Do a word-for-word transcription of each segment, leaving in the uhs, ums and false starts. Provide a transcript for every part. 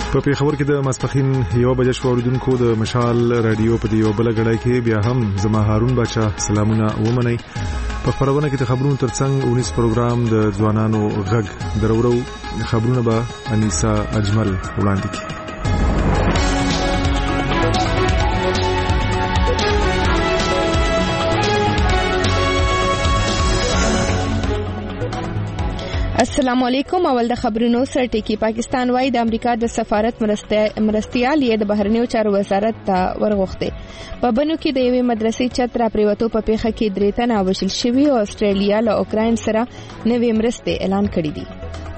په پیښور کې د ماسپخین یو بجې شو اوریدونکو د مشال رادیو په دیو بل غړای کې بیا هم زما هارون بچا سلامونه ومني. په خبرونه کې د خبرونو ترڅنګ اونیس پروګرام د ځوانانو غږ درورو خبرونه به انیسا اجمل وړاندې کړي. السلام علیکم. اول د خبرونو سره ټکی. پاکستان وايي د امریکا د سفارت مرستيال یې د بهرنیو چارو وزارت ته ورغوښته. په بنو کې د یوې مدرسې چت را پریوتو په پیښه کې درې تنه وژل شوي او استرالیا له اوکراین سره نوې مرستې اعلان کړې دي.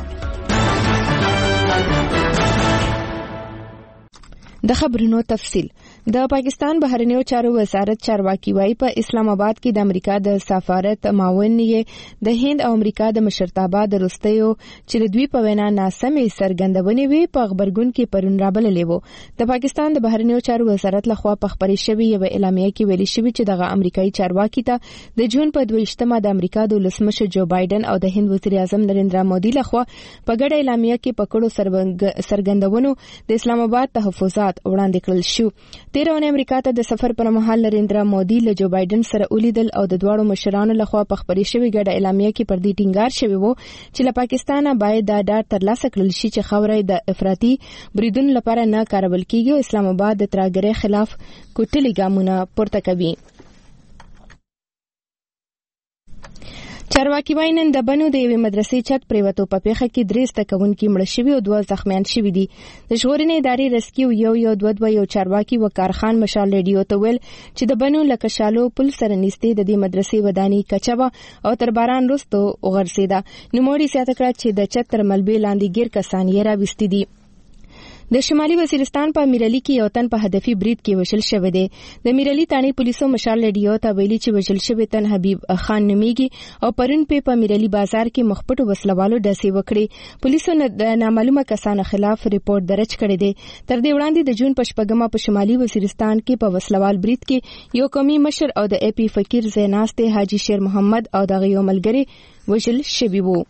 د خبرونو تفصیل. د پاکستان بهرنیو چارو وزارت چارواکي وايي په اسلام آباد کې د امریکا د سفارت معاون یې د هند او امریکا د مشرتابه د روستیو چې د دوی په وینا ناسمې څرګندونې وي په خبرګون کې پرون رابللې وو. د پاکستان د بهرنیو چارو وزارت لخوا په خبرې شوې یو اعلامیه کې ویلي شوی چې دغه امریکایي چارواکي ته د جون په دویشتمه د امریکا د ولسمشر جو بایدن او د هند وزیر اعظم نریندرا مودي لخوا په ګډه اعلامیه کې پکړو څرګندونو د اسلام آباد تحفظات وړاندې کړل شو. تیرونه امریکا ته د سفر پر مهال نریندرا مودي له جو بایدن سره ولیدل او د دواړو مشرانو لخوا په خبرې شوې ګډه اعلامیه کې پر دې ټینګار شوی وو چې له پاکستانه باید دا ډاډ ترلاسه کړل شي چې خاورې د افراطي بریدونو لپاره نه کارول کیږي او اسلام آباد د ترهګرۍ خلاف کوټلي ګامونه پورته کوي. چارواکي وايي نن د بنو د یوې مدرسې چت پریوتو په پیښه کې درې زده کوونکي مړه شوي او دوه زخمیان شوي دي. د ژغورنې ادارې رسکیو یو یو دوه دوه یو چارواکي وقار خان مشال ریډیو ته ویل چې د بنو له کشالو پل سره نږدې د دې مدرسې ودانۍ کچه او تر باران وروسته وغورځېده. نوموړي زیاته کړه چې د چت تر ملبې لاندې ګیر کسان یې راوستي دي. د شمالي وزیرستان په میرالي کې یو تن په هدفي برید کې وژل شوی دی. د میرالي تانی پولیسو مشال ریډیو ته ویلي چې وژل شوی تن حبیب خان نومیږي او پرون په میرالي بازار کې مخپټو وسلوالو ډسې وکړي. پولیسو د نامعلومه کسانو خلاف ریپورت درج کړی دی. تر دې وړاندې د جون په شپږمه په شمالي وزیرستان کې په وسلوال برید کې یو قومي مشر او د اي پي فقیر زیناسته حاجی شیر محمد او دغه یو ملګری وژل شوی وو.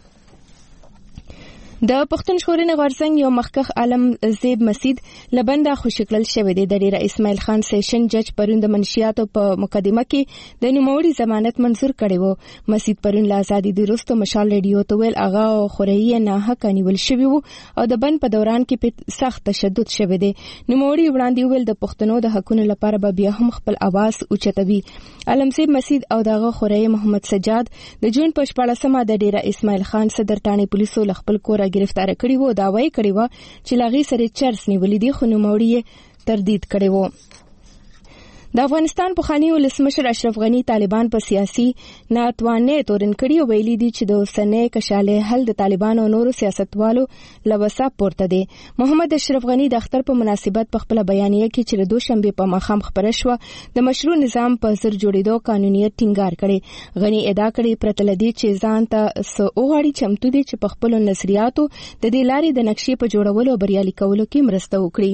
د پښتون ژغورنې غورځنګ یو مخکښ عالم زیب مسید لبنده خوشکړل شوی دی. د ډیر اسماعیل خان سیشن جج پرون د منشیاتو په مقدمه کې د نوموړي ضمانت منظور کړی وو. مسید پرون له ازادي د وروسته مشال ریډیو ته ویل هغه خوري نه حق نیول شوی وو او د بند په دوران کې سخت تشدد شوی دی. نوموړي وړاندې ویل د پښتنو د حقونو لپاره به بیا هم خپل اواز اوچتوي. عالم زیب مسید او دغه خوري محمد سجاد د جون په شپاړسمه د ډیر اسماعیل خان صدر ټانې پولیسو له خپل کور گرفتار کړی وو. دا وایي کړی وو چې لاغي سره چرس نیولې دي خو نوموړي تردید کړی وو. د افغانستان پخوانی ولسمشر اشرف غنی طالبان په سیاسي ناتوانۍ تورن کړي او ویلي دي چې د اوسنۍ کشاله حل د طالبانو او نورو سیاستوالو لوسه پورته دي. محمد اشرف غنی د اختر په مناسبت په خپل بیانیه کې چې د دوشنبه په ماښام خبره شو د مشروع نظام په زر جوړېدو قانونیت ټینګار کړي. غنی ادعا کړي پرته لدی چې ځان ته سو اوغړي چمتو دي چې په خپل نظریاتو د دې لارې د نقشې په جوړولو او بریالي کولو کې مرسته وکړي.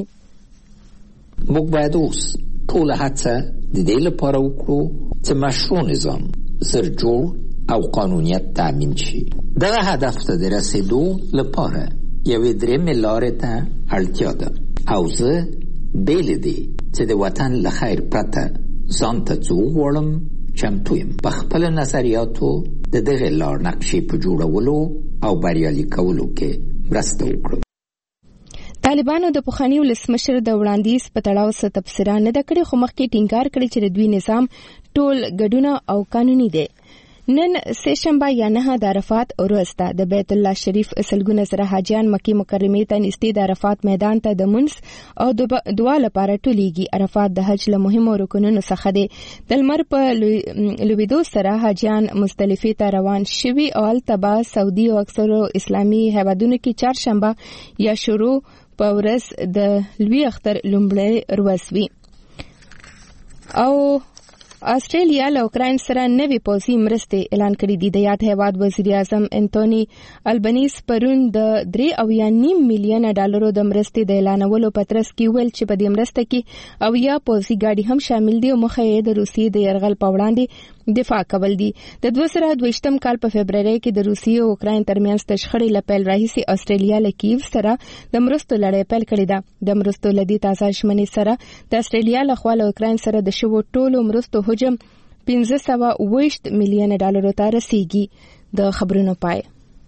موږ باید اوس ټول هڅه د دې لپاره وکړو چې مشروع نظام زر جوړ او قانونیت تامین شي. دغه هدف ته د رسیدو لپاره یوې درېیمې لارې ته اړتیا ده او زه بېلې دي چې د وطن له خیر پرته ځان ته څه وغواړم چمتو یم په خپلو نظریاتو د دغې لار نقشې په جوړولو او بریالي کولو کې مرسته وکړم. طالبانو د پخوانی ولسمشر د وړاندیز په تړاو څه تبصره نه ده کړې خو مخکې ټینګار کړی چې د دوی نظام ټول ګډونه او قانوني دی. نن سهشنبه یا نه د عرفات ورځ ده. د بیت الله شریف سلګونه زره حاجیان مکې مکرمې ته نږدې د عرفات میدان ته د منځ او د دعا لپاره ټولېږي. عرفات د حج له مهمو رکنونو څخه دی. د لمر په لوېدو سره حاجیان مزدلفې ته روان شوي او هلته به سعودي او اکثرو اسلامي هیوادونو کې چهارشنبه یا شروع په ورځ د لوی اختر لومړی ورځ وي او استرالیا له اوکرين سره نوې پوځي مرستې اعلان کړې دي. د یاد هیواد وزیر اعظم انټونی البنیز پرون د درې او یا نیم میلیون ډالرو د مرستې د اعلانولو په ترڅ کې ویل چې په دې مرسته کې او یا پوځي ګاډي هم شامل دي او مخه یې د روسیې د یرغل په وړاندې دفاع کول دي. د دوه زره دویشتم کال په فبرवरी کې د روسیې او اوکرين ترمنځ د شخړې لپاره راهیسي استرالیا له کیف سره د مرستو لړۍ پیل کړې ده. د مرستو لدی تازه شمنې سره د استرالیا له خوا له اوکرين سره د شوو ټولو مرستو حجم پنځه سوه اوویشت میلیون ډالرو ته رسیږي. د خبرونو پای.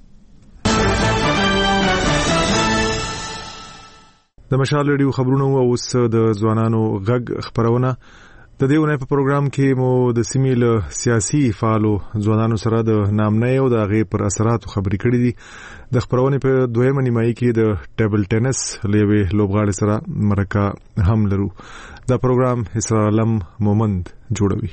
د مشال ریډیو خبرونو او اوس د ځوانانو غږ خبرونه. د دې ونې په پروګرام کې مو د سیمې له سیاسي فعالو ځوانانو سره د نامنۍ او د هغې پر اثراتو خبرې کړې دي. د خبرونې په دویمه نیمایي کې د ټیبل ټینس لوبې لوبغاړي سره مرکه هم لرو. دا پروګرام اسرار علم مومند جوړوي.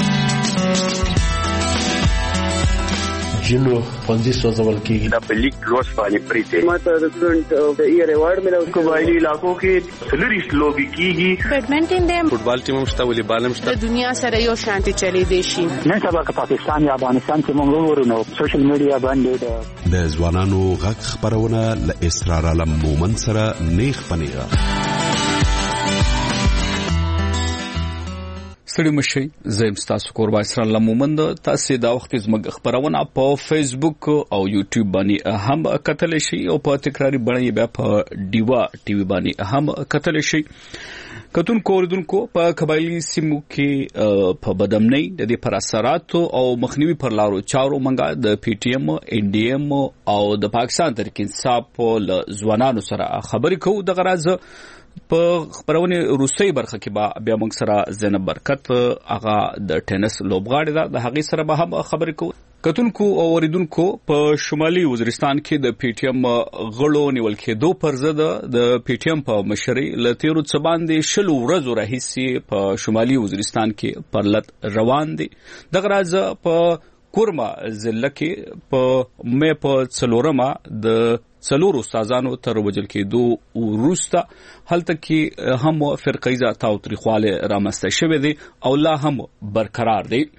جنو خوندي سوځول کېږي. د پلیک لوس باندې پریته ماته د سټډنټ د ایئر ایوارډ ملو. قبایلی علاقو کې سلریس لوبي کېږي. بیډمنټن دی، فوټبال ټیم هم شته، والیبال هم شته. د دنیا سره یو شانتي چلی دی شي. نن سبا که پاکستان یا افغانستان کې موږ ورونو سوشل میډیا باندې د ځوانانو غږ خبرونه ل اسرار علم مومن سره نیخ پنیغه. ستړي مشي زم تاسو کوربای سره لمومند. تاسو دا وخت زموږ خبرونه په فیسبوک او یوټیوب باندې هم کتل شي او په تکراری باندې بیا په ډیوا ټي وي باندې هم کتل شي. کتون کوردونکو په قبایلی سیمو کې په بدمنۍ د دې پر اثرات او مخنیوي پر لارو چارو منګه د پی ټی ایم ان ډي ایم او د پاکستان تحریک انصاف په ځوانانو سره خبرې کوو. د غرض په خبرونه روسي برخه کې با بیا موږ سره زینب برکت هغه د ټینس لوبغاړي ده، د هغې سره به هم خبرې کوو. کتونکو او اوریدونکو په شمالي وزیرستان کې د پی ټی ایم غړو نیول کېدو پر ضد د پی ټی ایم په مشرۍ له تیرو څه باندې شلو ورځو راهیسې په شمالي وزیرستان کې پرلط روان دي. دغه راز په کورما ضلع کې په مې په څلورمه د څلورو استادانو تر وجل کېدو وروسته هلته کې هم فرقیزه تاوتریخواله رامنځته شوې دي او لا هم برقرار دي.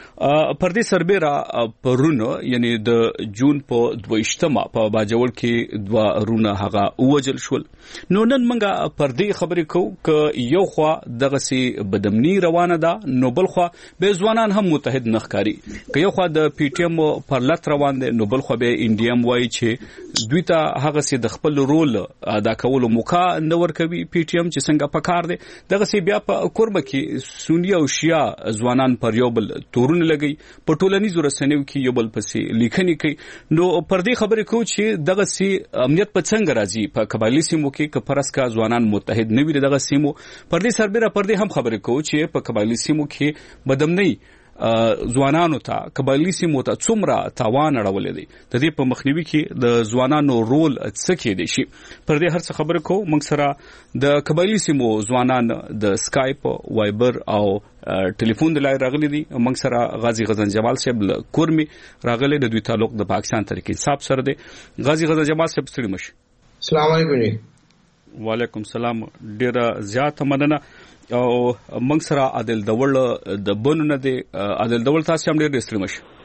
پر دې سربېره پرونه یعنی د جون په دویشتمه په باجوړ کې دوه رونه هغه ووجل شول. نو نن موږ پر دې خبرې کوو که یو خوا دغسې بدمني روانه ده نو بل خوا به ځوانان هم متحد نه ښکاري. که یو خوا د پی ټی ایم پر لط روان دی نو بل خوا به ان ډي ایم وایي چې دوی ته هغسې د خپل رول ادا کولو موقع نه ورکوي پی ټی ایم چې څنګه پکار دی. دغسې بیا په کوربه کې سوني او شیا ځوانان پر یو بل تورونه لګي، په ټولنیزو رسنیو کې یو بل پسې لیکنې کوي. نو پر دې خبرې کوو چې دغسې امنیت په څنګه راځي په قبایلي سیمو کې که فرض کا ځوانان متحد نه وي د دغه سیمو. پر دې سربېره پر دې هم خبرې کوو چې په قبایلي سیمو کې بدمنۍ ځوانانو ته قبایلي سیمو ته څومره تاوان اړولی دی، د دې په مخنیوي کې د ځوانانو رول څه کېدی شي. پر دې هر څه خبرې کوو. موږ سره د قبایلي سیمو ځوانان د سکایپ، وایبر او ټلیفون د لارې راغلي دي. موږ سره غازي غزن جمال صاحب له کورمي راغلی، د دوی تعلق د پاکستان تحریک انصاف سره دی. غازي غزن جمال صاحب ستړي مشي. السلام علیکم. وعلیکم السلام. ډیره زیاته مننه. او موږ سره عادل دول د بنو نه دی. عادل دول تاسو هم ډیر ستړي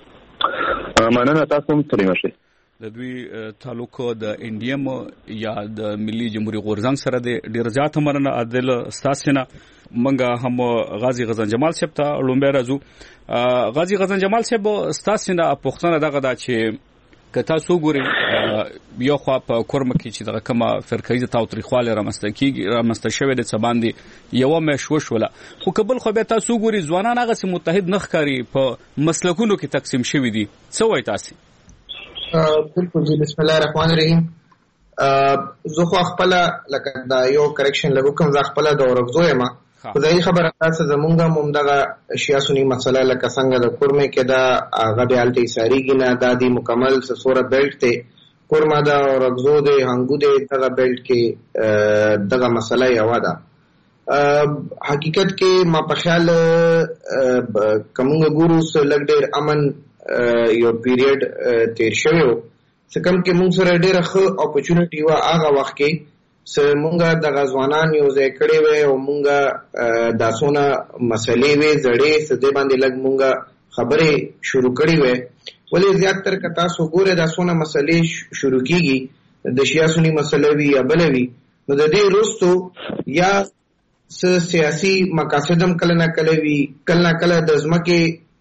مشي. مننه، تاسو هم ستړي مشي. د دوی تعلق د ان ډي ایم یا د ملي جمهوریت غورځنګ سره دی. ډیر زیاته مننه عادل تاسو نه. موږ هم غازي غزن جمال صاحب ته لومبه راځو. غازي غزن جمال صاحب تاسو نه پوښتنه دغه دا چې که تاسو ګورئ یو خوا په کورمه کې چې دغه کومه فرقیزه تاوتریخواله رامنځته کېږي رامنځته شوې ده څه باندې یوه میاشت وشوله، خو که بل خوا بیا تاسو ګورئ ځوانان هغسې متحد نه ښکاري، په مسلکونو کې تقسیم شوي دي. څه وایي تاسې؟ بالکل جی. بسم الله الرحمن الرحیم. زه خو خپله لکه دا یو کرکشن لږ وکړم، زه خپله د ورکزو یم. خو ځایي خبره تاسو زمونږ هم همدغه شیا سني مسله لکه څنګه د کورمې کې دا هغه بیا هلته ایساریږي نه، دا دی مکمل سوره بیلټ دی. کورما دا ورکزو دی، هنګو دی، دغه بیلټ کې دغه مسله یوه ده. حقیقت کې ما په خیال که مونږ ګورو لږ ډېر امن یو پیریډ تیر شوی و، څه کم کې مونږ سره ډېره ښه اپورچونټي وه هغه وخت کې سه مونږه د غزوانان یو ځای کړی وې او مونږه د سونه مسلې وې زړې سده باندې لګ مونږه خبرې شروع کړې وې ولې زیات تر کتا سو ګوره د سونه مسلې شروع کیږي د شیا سنی مسلې وی یا بلوي نو د دې وروستو یا سیاسي مقاصدم کله نه کله وی کله نه کله د ځمکې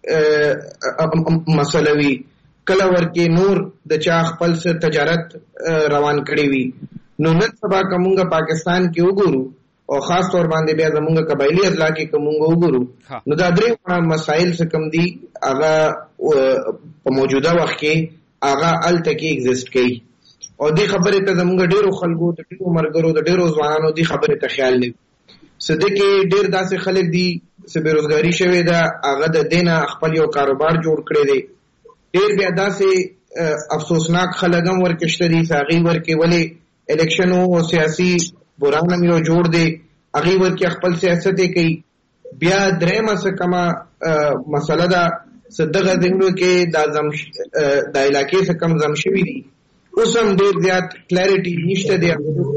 مسلې وی کله ورکه نور د چا خپل سره تجارت روان کړی وی نو نن سبا کومه پاکستان کې وګورو او خاص طور باندې بیا زمونږ قبایلی اضلاع کې کومه وګورو نو دا درې مسایل څه کم دي هغه په موجوده وخت کې هغه ال تکي ایگزیست کوي او دې خبره ته زمونږ ډیرو خلکو د ډیرو مرګرو د ډیرو ځوانانو دې خبره ته خیال نه سده کې ډیر داسې خلک دي چې بیروزګاری شوی دا هغه د دینه خپل یو کاروبار جوړ کړی دی ډیر بیا داسې افسوسناک خلک هم ورکشته دي ساغي ورکه ولی الیکشن او سیاسي بورانم یو جوړ دی هغه ورکه خپل سیاست کوي بیا درېمه څه کما مسله دا صدغه دینو کې د اعظم د علاقې څخه کم زم شوی دي اوس هم ډیر زیات کلیریټي نشته دی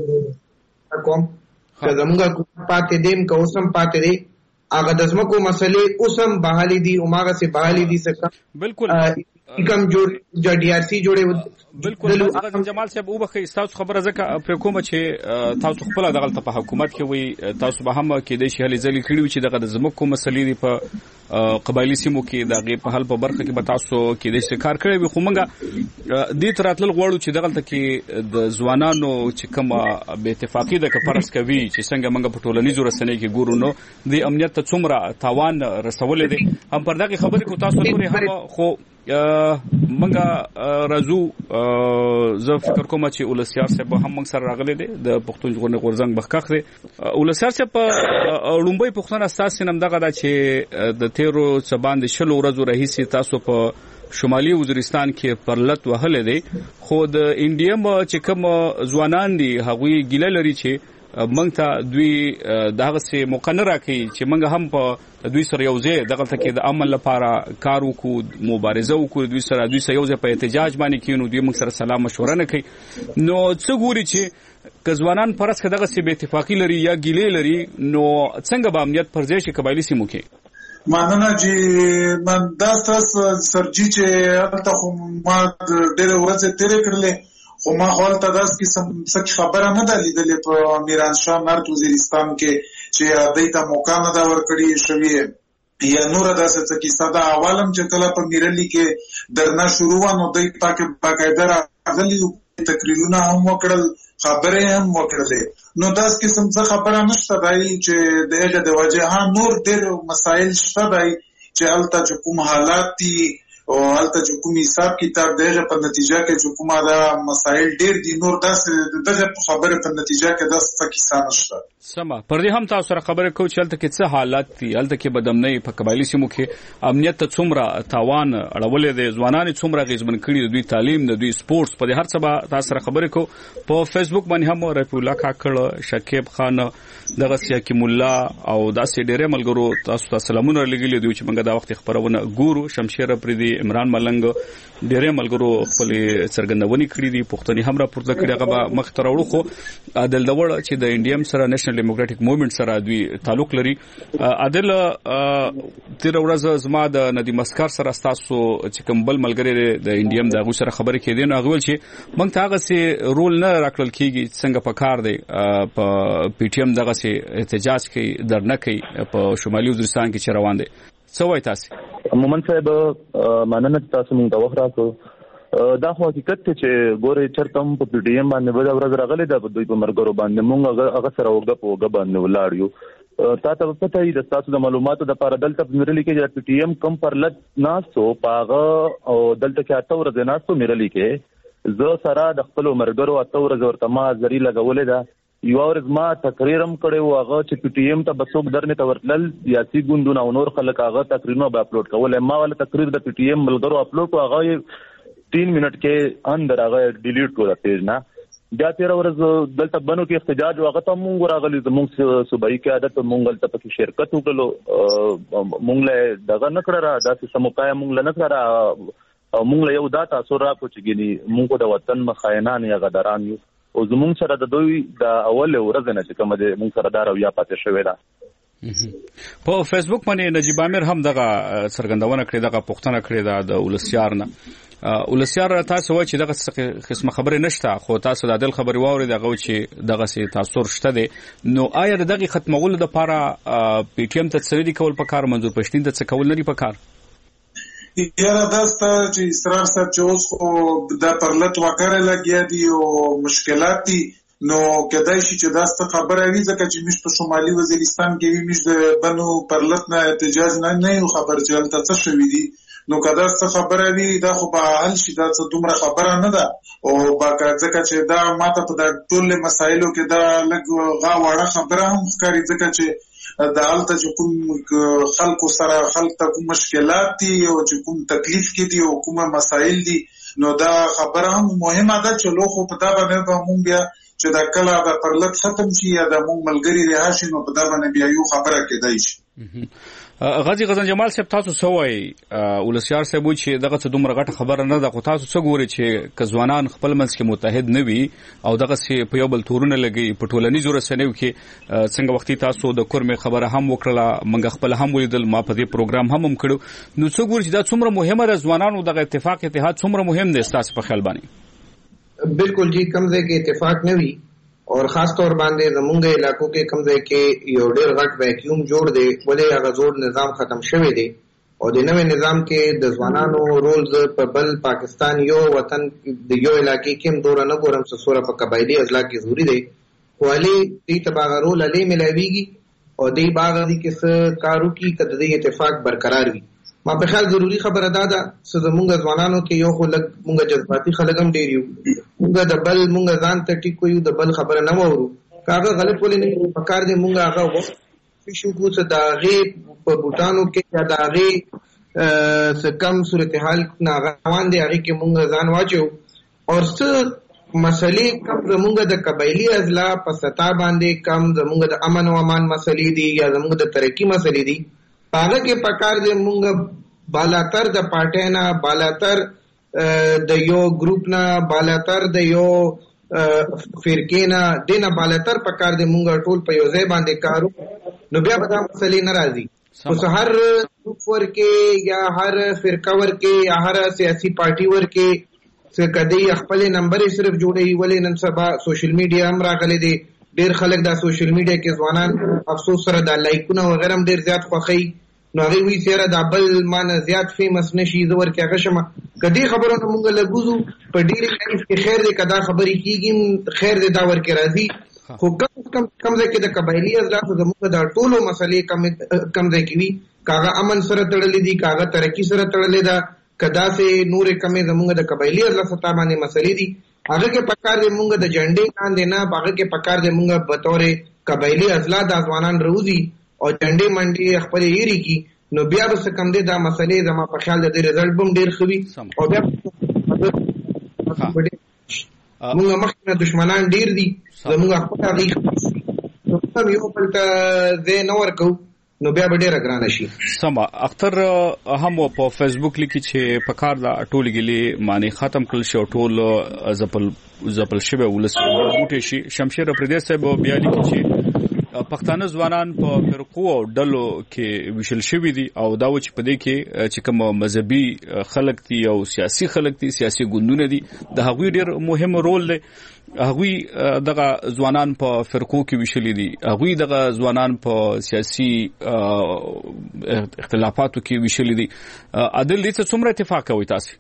کوم که زمونږه پاتې دیم که اوس هم پاتې دی هغه د ځمکو مسلې اوس هم بحالي دي او ماغه سي بحالي دي څخه بالکل کم جوړ جو ډي ار سي جوړه بالکل غزم جمال صاحب او بخې تاسو خبره زکه پر کومه چې تاسو خپل دغه په حکومت کې وي تاسو به هم کې د شهلي ځلې کړی چې دغه د ځمکو مسلې دی په قبایلی سیمو کې دغه په حل په برخه کې به تاسو کې د کار کړی وي خو موږ دې تراتل غواړو چې دغه ته کې د ځوانانو چې کومه به اتفاقی د کفرس کوي چې څنګه موږ په ټولنیزو رسنۍ کې ګورو نو د امنیت ته څومره تاوان رسول دي هم پر دغه خبرې کو تاسو لري هم خو منګه راځو زه فکر کوم چې ولسیار صاحب هم موږ سره راغلي دي د پښتون ژغورنې غورځنګ بخښ دي ولسیار صاحب په لومبۍ پښتون اساس نم دغه دا چې د تیرو سبان د شلو ورځو رئیس تاسو په شمالي وزیرستان کې پرلط وهله دي خو د انډیم چې کوم ځوانان دي هغوی ګیله لري چې موږ ته دوی دغه سي مقنره کوي چې موږ هم په دوی سره یو ځای دغه ته کې د عمل لپاره کار وکړو مبارزه وکړو دوی سره دوی سره یو ځای په احتجاج باندې کینو دوی موږ سره سلام مشوره نه کوي نو څه ګوري چې کځوانان پرس کداغه سي به اتفاقی لري یا ګیلې لري نو څنګه به امنیت پر ځای شي قبایلی سیمو کې ماننه چې من دا تاسو سرجی چې البته خو ما ډېر ورځې تیرې کړلې خو ما خپل تداس کې څه خبره نه ده لیدلې په میران شاه مرد وزیرستان کې چې دایته موقع نه دا ورکړی شوی یا نور داسې څه کې صدا عوالم چې کله په میرلی کې درنه شروع ونه دای پاکه باقاعده راغلي تقریرونه هم وکړل خبره هم وکړلې نو داس کې څه خبره نشته دای چې دغه د وجه نور ډېر مسائل شته دای چې البته کوم حالات دي او البته چې کوم حساب کتاب دغه په نتیجه کې چې کومه دا مسائل ډېر دي نور داسې دغه خبره په نتیجه کې داس پاکستان نشته سما پر دې هم تاسو سره خبره کوم چې البته کې څه حالات دي البته کې بدامنۍ په قبایلی سیمو کې امنیت ته څومره تاوان اړولې دي ځوانان څومره غیزمن کړي دوی تعلیم د دوی سپورتس په دې هر څه به تاسو سره خبره کو په فیسبوک باندې هم رفیع الله کاکړ شکیب خان دغه سیاکیم الله او داسې ډېر ملګرو تاسو ته سلامونه لګیلي دوی چې موږ دا وخت خبرونه ګورو شمشیر پردي عمران ملنګ ډېر ملګرو خپل څرګندونې کړې دي پښتني هم راپورته کړي هغه مخ ته راوړو خو عادل دور چې د انډیم سره نېشنل ډیموکراټک موومېنټ سره دوی تعلق لري عادل تیر ورځ زما د ندی مسکر سره تاسو چې کوم بل ملګری د انډیم دغه سره خبرې کېدې نو هغه ول چې موږ ته هغه سي رول نه راکړل کیږي څنګه په کار دی په پی ټی ایم دغه سي احتجاج کوي درنه کوي په شمالي وزیرستان کې چې روان دي څه وایي تاسو مومن صاحب مننه تاسو موږ ته وخت راکړو دا خو حقیقت ته چې ګوره چرته په پی ټی ایم باندې ودا ورځ راغلي دا په دوی په مرګرو باندې موږ هغه سره وګه په وګه باندې ولاړ یو تاسو په پته یې د تاسو د معلوماتو د لپاره دلته مېرلی کې چې پی ټی ایم کم پر لټ ناسو پاغه او دلته کې اته ورځې ناسو مېرلی کې زه سره د خپل مرګرو اته ورځې ورته ما ذری لګولې ده یو ورځ ما تقریرم کړی و هغه چې پی ټی ایم ته بسوک درنه تورتل سیاسي ګوندونه او نور خلک هغه تقریرونه به اپلوډ کول ما ول تقریر د پی ټی ایم ملګرو اپلوډ هغه تین منټ کې اندر هغه ډیلیټ کړو پیج نه بیا تیر ورځ دلته بنو کې احتجاج هغه ته مونږ راغلي زموږ صوبایي قیادت مونږ ته پکې شرکت وکړو مونږ له دغه نکړه را داسې سموکای مونږ له نکړه مونږ له یو دا تاسو را کوچ ګینی مونږ د وطن مخاینان یا غداران یو او زمونږ سره د دوی د اول ورځ نه چې کوم د موږ سره دا رویه پاتې شوې ده. په فیسبوک باندې نجیب امیر هم دغه څرګندونه کړې، دغه پوښتنه کړې ده د ولسیار نه. ولسیار تاسو وایي چې دغه قسمه خبرې نشته، خو تاسو د عدل خبرې واورئ دغه چې دغه سي تاثیر شته دي. نو آیا دغه ختمولو لپاره پی ټی ایم ته څه دي کول پکار، منظور پښتین ته څه کول نه دي پکار؟ یاره داسته چې اسرار صاحب چې اوس خو د پرلط وکړه لګیا دي او مشکلات دي، نو کدای شي چې داسته خبره وي ځکه چې موږ په شمالي وزیرستان کې وي، موږ د بنو پرلط نه احتجاج نه نه یو خبر چې هلته څه شوي دي. نو کدا څه خبره وي دا خو به حل شي، دا څه دومره خبره نه ده. او باکه ځکه چې دا ماته په د ټول مسایلو کې دا لږ غا وړه خبره هم ښکاري، ځکه چې د هلته چې کوم خلکو سره خلک ته کوم مشکلات دي او چې کوم تکلیف کې دي او کوم مسایل دي، نو دا خبره هم مهمه ده چې لو خو په دا باندې به مونږ بیا چې دا کله د پرلط ختم شي یا د مونږ ملګري رها شي، نو په دا باندې بیا یو خبره کېدای شي. غازی غزن جمال صاحب تاسو څه وایي؟ ولسیار صاحب وایي چې دغه څه دومره غټه خبره نه ده، خو تاسو څه ګورئ چې که ځوانان خپل منځ کې متحد نه وي او دغسې په یو بل تورونه لګوي په ټولنیزو رسنیو کې؟ څنګه وختي تاسو د کورمې خبره هم وکړله، موږ خپل هم ولیدل، ما په دې پروګرام هم هم کړو. نو څه ګورئ چې دا څومره مهمه ده، ځوانانو دغه اتفاق اتحاد څومره مهم دی ستاسو په خیال باندې؟ بالکل جی، کم ځای کې اتفاق نه وي اور خاص طور باندې زمونږ علاقو کې کم ځای کې یو ډېر غټ ویکیوم جوړ دی، ولې هغه زوړ نظام ختم شوی دی او د نوې نظام کې د ځوانانو رولز په بل پاکستان یو وطن د یو علاقې کې هم دوره نه ګورم چې سوره په قبایلي اضلاع کې ضروري دی، خو علي دې ته باغ رول علي ملاویږي او دې باغ دې کې څه کارو کې کده دې اتفاق برقرار وي. ما په خیال ضروری خبره ده ده چې زمونږ ځوانانو کې یو خو لږ مونږ جذباتي خلک هم ډېر یو، مونږ د بل مونږ ځان ته ټیک یو د بل خبره نه واورو، که هغه غلط ولې نه پکار دی مونږ هغه وخت شو کو چې د هغې په بوټانو کې یا د هغې څه کم صورتحال نه روان دی هغې کې مونږ ځان واچو او څه مسلې کم زمونږ د قبایلي اضلاع په سطح باندې کم زمونږ د امن و امان مسلې دي یا زمونږ د ترقي مسلې دي، هغه کې پکار دی مونږ بالاتر د پارټۍ نه، بالاتر د یو ګروپ نه، بالاتر د یو فرقې نه، دې نه بالاتر پکار دی مونږ ټول په یو ځای باندې کارو، نو بیا به دا مسلې نه راځي. خو هر ګروپ ورکې یا هر فرقه ورکې یا هر سیاسي پارټي ورکې څه کدی خپل نمبر صرف جوړوي، ولې نن سبا سوشل میډیا هم راغلی دی، ډېر خلک دا سوشل میډیا کې ځوانان افسوس سره دا لایکونه وغیره هم ډېر زیات خوښوي، نو هغې وایي چېرې دا بل مانه زیات فیمس نه شي زه ورکې هغه شمه. که دې خبرو نه مونږ لږوځو په ډېرې لایف کې خیر دی، که دا خبرې کېږي خیر دی دا ورکې راځي، خو کم کم کم ځای کې د قبایلي اضلاعو زموږ دا ټولو مسلې کم ځای کې وي، که هغه امن سره تړلې دي، که هغه ترقي سره تړلې ده، که داسې نورې کمې زموږ د قبایلي اضلاع سطح باندې مسلې دي، هغه کې پکار دی مونږ د جنډې لاندې نه، هغه کې پکار دی مونږ بطور قبایلي اضلاع دا ځوانان راوځي او جنډې منډې خپلې هېرې کړي، نو بیا به څه کم دی دا مسلې زما په خیال د دې رزلټ به هم ډېر ښه وي او بیا مونږ مخکې نه دشمنان ډېر دي، زمونږ خپل هغې هم یو بل ته ځای نه ورکوو نو بیا به ډېره ګرانه شي. سمه اختر هم په فیسبوک لیکي چې په کار دا ټول ګیلې معنی ختم کړل شي او ټول ځپل ځپل شوی ولس بوټي شي. شمشیر پردیس صاحب بیا لیکي چې پښتانه ځوانان په فرقو او ډلو کې وشل شوي دي او دا و چې په دې کې چې کوم مذهبي خلک دي او سیاسي خلک دي، سیاسي ګوندونه دي، د هغوی ډېر مهم رول دی. هغوی دغه ځوانان په فرقو کې وشلي دي، هغوی دغه ځوانان په سیاسي اختلافاتو کې وشلي دي. عادل دې څه څومره اتفاق کوئ تاسو؟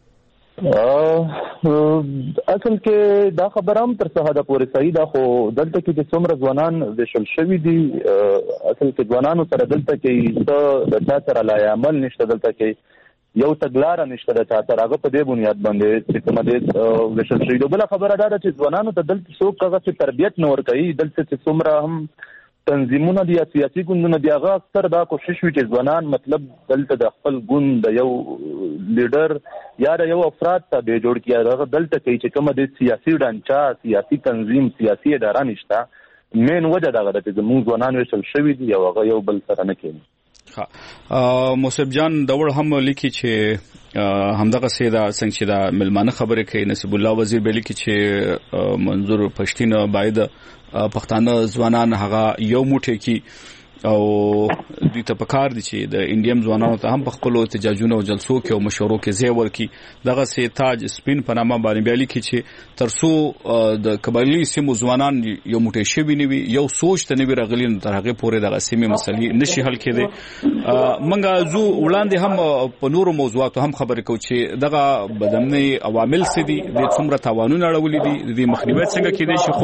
اصل کې دا خبره هم تر څه حده پورې صحیح ده، خو دلته کې چې څومره ځوانان ویشل شوي دي، اصل کې ځوانانو سره دلته کې څه د چا سره لای عمل نشته، دلته کې یو تګلاره نشته د چا سره، هغه په دې بنیاد باندې چې کومه دې ویشل شوي دي. بله خبره دا ده چې ځوانانو ته دلته څوک هغه چې تربیت نه ورکوي، دلته چې څومره هم تنظیمونه دي یا سیاسي ګوندونه دي، هغه اکثر دا کوشش وي چې ځوانان مطلب دلته د خپل ګوند د یو لیډر یا د یو افراد تابع جوړ کړي، هغه دلته کوي چې کومه د سیاسي ډانچه، سیاسي تنظیم، سیاسي اداره نشته. مین وجه دغه ده چې زموږ ځوانان ویشل شوي دي او هغه یو بل سره نه کوي. ها موسف جان دور هم لیکي چې همدغه سیدا څنګه چې دا ملمانه خبره کوي نصیب الله وزیر بیلی کې چې منظور پښتين باید پښتانه ځوانان هغه یو موټی کی او دوی ته پکار دي چې د انډیم ځوانانو ته هم په خپل احتجاجونو او جلسو کې او مشورو کې ځای ورکړي. دغه سي تاج سپین په نامه باندې بیالي کې چې ترڅو د قبایلی سیمو ځوانان یو موټی شوي نه وي یو سوچ ته نه وي راغلي نو تر هغه پورې دغه سیمې مسلې نشي حل کېدی. منګه زو وړاندې هم په نورو موضوعاتو هم خبرې کوو چې دغه بدمني عوامل څه دي د څومره تاوانونه اړولې دي د مخنیوي څنګه کېدی شي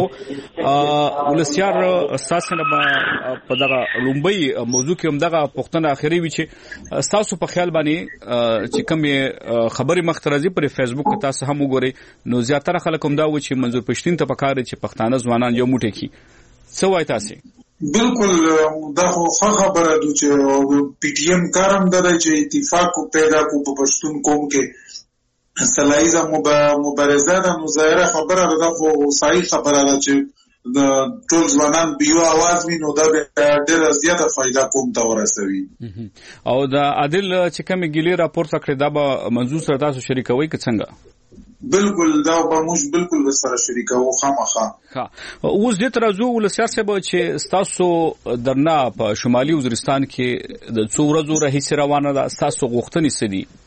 خو ولسیار اساسا په دغه لومبي موضوع کې هم دغه پښتنه اخیری وی چې تاسو په خیال باندې چې کوم خبري مخترزي پر فیسبوک تاسو هم وګورئ نو زیاتره خلک هم دا و چې منظور پښتين ته پکاره چې پښتانه ځوانان یو موټی کی څه وای تاسو؟ بالکل دا خو خبره ده چې پی ټی ایم کارم ده چې اتفاق پیدا کو په پښتون قوم کې سلایزه مبارزه ده نو ظاهره خبره ده خو صحیح خبره ده چې د ټول ځوانان بیو आवाज وینو دا ډېر زیاته فائدہ کوم ته ورسوي. او دا عادل چې کوم ګیلی راپورته کړی دا به منظور سره تاسو شریکوي که څنګه؟ بالکل دا به موږ بالکل سره شریکو خامخا. ها اوس دې ترازو ولسیار صاحب چې تاسو درنا په شمالي وزیرستان کې د څو ورځو راهیسې روانه ده تاسو غوښتنې څه دي؟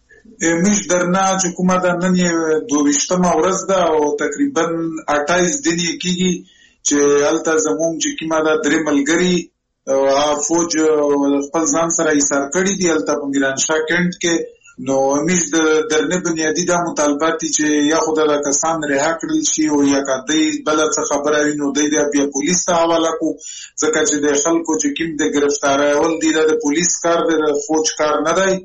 موږ درنا چې کومه د نن دوه ورځ ده او تقریبا اټایس دنې کېږي چې هلته زموږ چې کومه د درې ملګري او فوج خپل ځان سره ایثار کړي دي هلته په میرانشاه کینټ کې نو موږ د درنه بنیادی د مطالبات چې یا خدای د کسان رها کړل شي او یا کدی بل څه خبره وینو د دې بیا پولیس ته حواله کو ځکه چې د خلکو چې کوم د گرفتارول دي د پولیس کار د فوج کار نه دی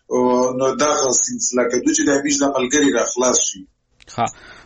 نو دا سلسله کې چې د میش د ملګری را خلاص شي. ها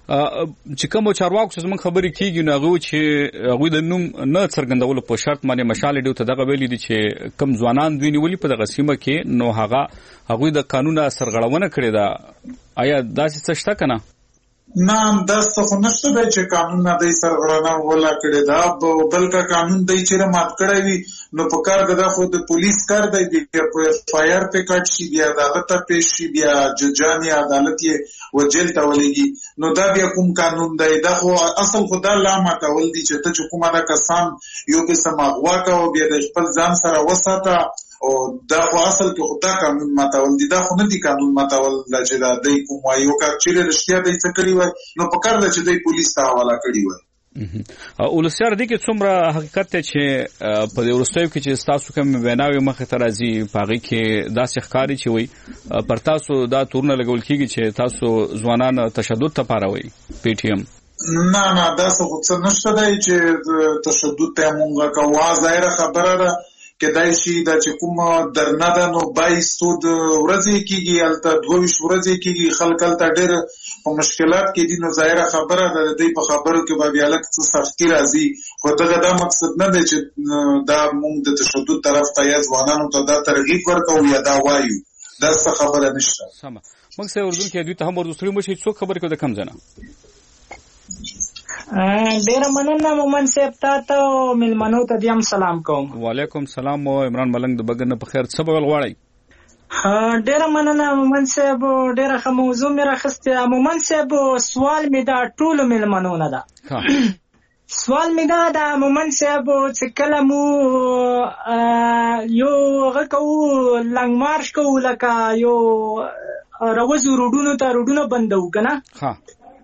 چې کوم چارواکو چې موږ خبرې کیږي نو هغه چې هغه د نوم نه څرګندولو په شرط باندې مشال ډیو ته دغه ویلي دي چې کم ځوانان دوی نیولي په دغه سیمه کې نو هغه هغه د قانون سرغړونه کړې ده. آیا دا څه شته کنه؟ نه دا څه نشته دی چې قانون نه دی سرغړونه ولا کړې ده بلکې قانون دی چې مات کړی وي نو په کار ده خو د پولیس کار دی په فایر په کټ شي بیا عدالت ته پیش شي بیا ججانی عدالت یې وجل ته ولېږي نو دا بیا کوم قانون دی دا خو اصل خدا لا ماتول دي چې ته کومه دا کسان یو قسم اغوا کوي بیا د خپل ځان سره وساته او دا خو اصل کې خدا قانون ماتول دي دا خو نه دي قانون ماتول چې دا دی کوم وایو کا چې رښتیا دی څه کړی وای نو په کار ده چې دی پولیس ته حواله کړی وای. ولسیار دي کې څومره حقیقت ته چې په دې ورستیو کې چې تاسو کوم ویناوي مخه ته راځي پاغي کې داسې ښکاری چې وای پر تاسو دا تورونه لګول کیږي چې تاسو ځوانان تشدد ته پاروي پی ټی ایم. نه نه دا څه نشته دی چې تشدد ته مونږه کوه ظاهره خبره ده کدای شي دا چې کوم درنه ده نو بایس سود ورځې کېږي هلته دوه ویشت ورځې کېږي خلک هلته ډېر په مشکلات کې دي نو ظاهره خبره ده د دې په خبرو کې به بیا لږ څه سختي راځي خو دغه دا مقصد نه دی چې دا موږ د تشدد طرف ته یا ځوانانو ته دا ترغیب ورکوو یا دا وایو دا څه خبره نشته. سمه موږ سه اردن کې دوی ته هم ورسره مو شي څوک خبرې کوي د کم ځنه ډیره مننه مومن صاحب تاسو ملمنو ته دیم سلام کوم. وعلیکم سلام او عمران ملنګ د بګنه په خیر څه بول غواړی؟ ها ډیره مننه مومن صاحب ډیره ښه موضوع مې راخسته. مومن صاحب سوال مې دا ټول ملمنو نه ده سوال مې دا ده مومن صاحب چې کله مو یو غکو لنګ مارش کو لکه یو روزو روډونو ته روډونه بندو کنه ها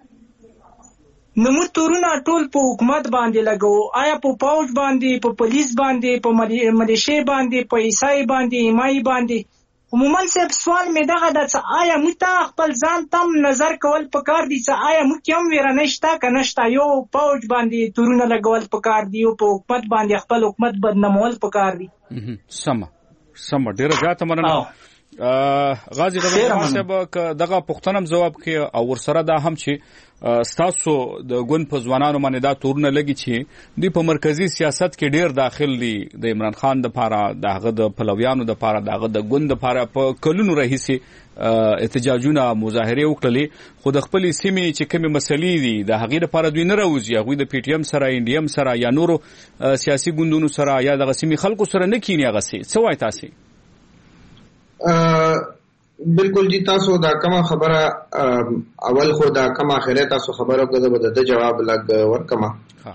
نو مو تورونه ټول په حکومت باندې لګو آیا په پاوج باندې په پولیس باندې په ملیشي باندې په ایسای باندې ایمای باندې عموما صاحب سوال مې دغه د څه آیا مو ته خپل ځان تم نظر کول پکار دي څه آیا مو کوم ویره نشته که نشته یو پاوج باندې تورونه لګول پکار دي او په حکومت باندې خپل حکومت بدنامول پکار دي. سم سم ډیره زیاته مننه غازی غزنوي صاحب دغه پښتنم جواب کې او ورسره دا هم چې ستاسو د ګوند په ځوانانو باندې دا تورونه لګي چې دوی په مرکزی سیاست کې ډیر داخل دي د عمران خان د پاره دغه د پلویانو د پاره دغه د ګوند د پاره په کلونو راهیسي احتجاجونه مظاهره وکړلې خو د خپل سیمې چې کومه مسلې دي د هغې لپاره دوی نه راوځي هغه د پی ټی ایم سره انډیم سره یا نورو سیاسي ګوندونو سره یا د سیمې خلکو سره نه کینی هغه څه وای تاسو بالکل جی تاسو دا کومه خبره اول خو دا کومه اخره تاسو خبرو کده د جواب لګ ورکما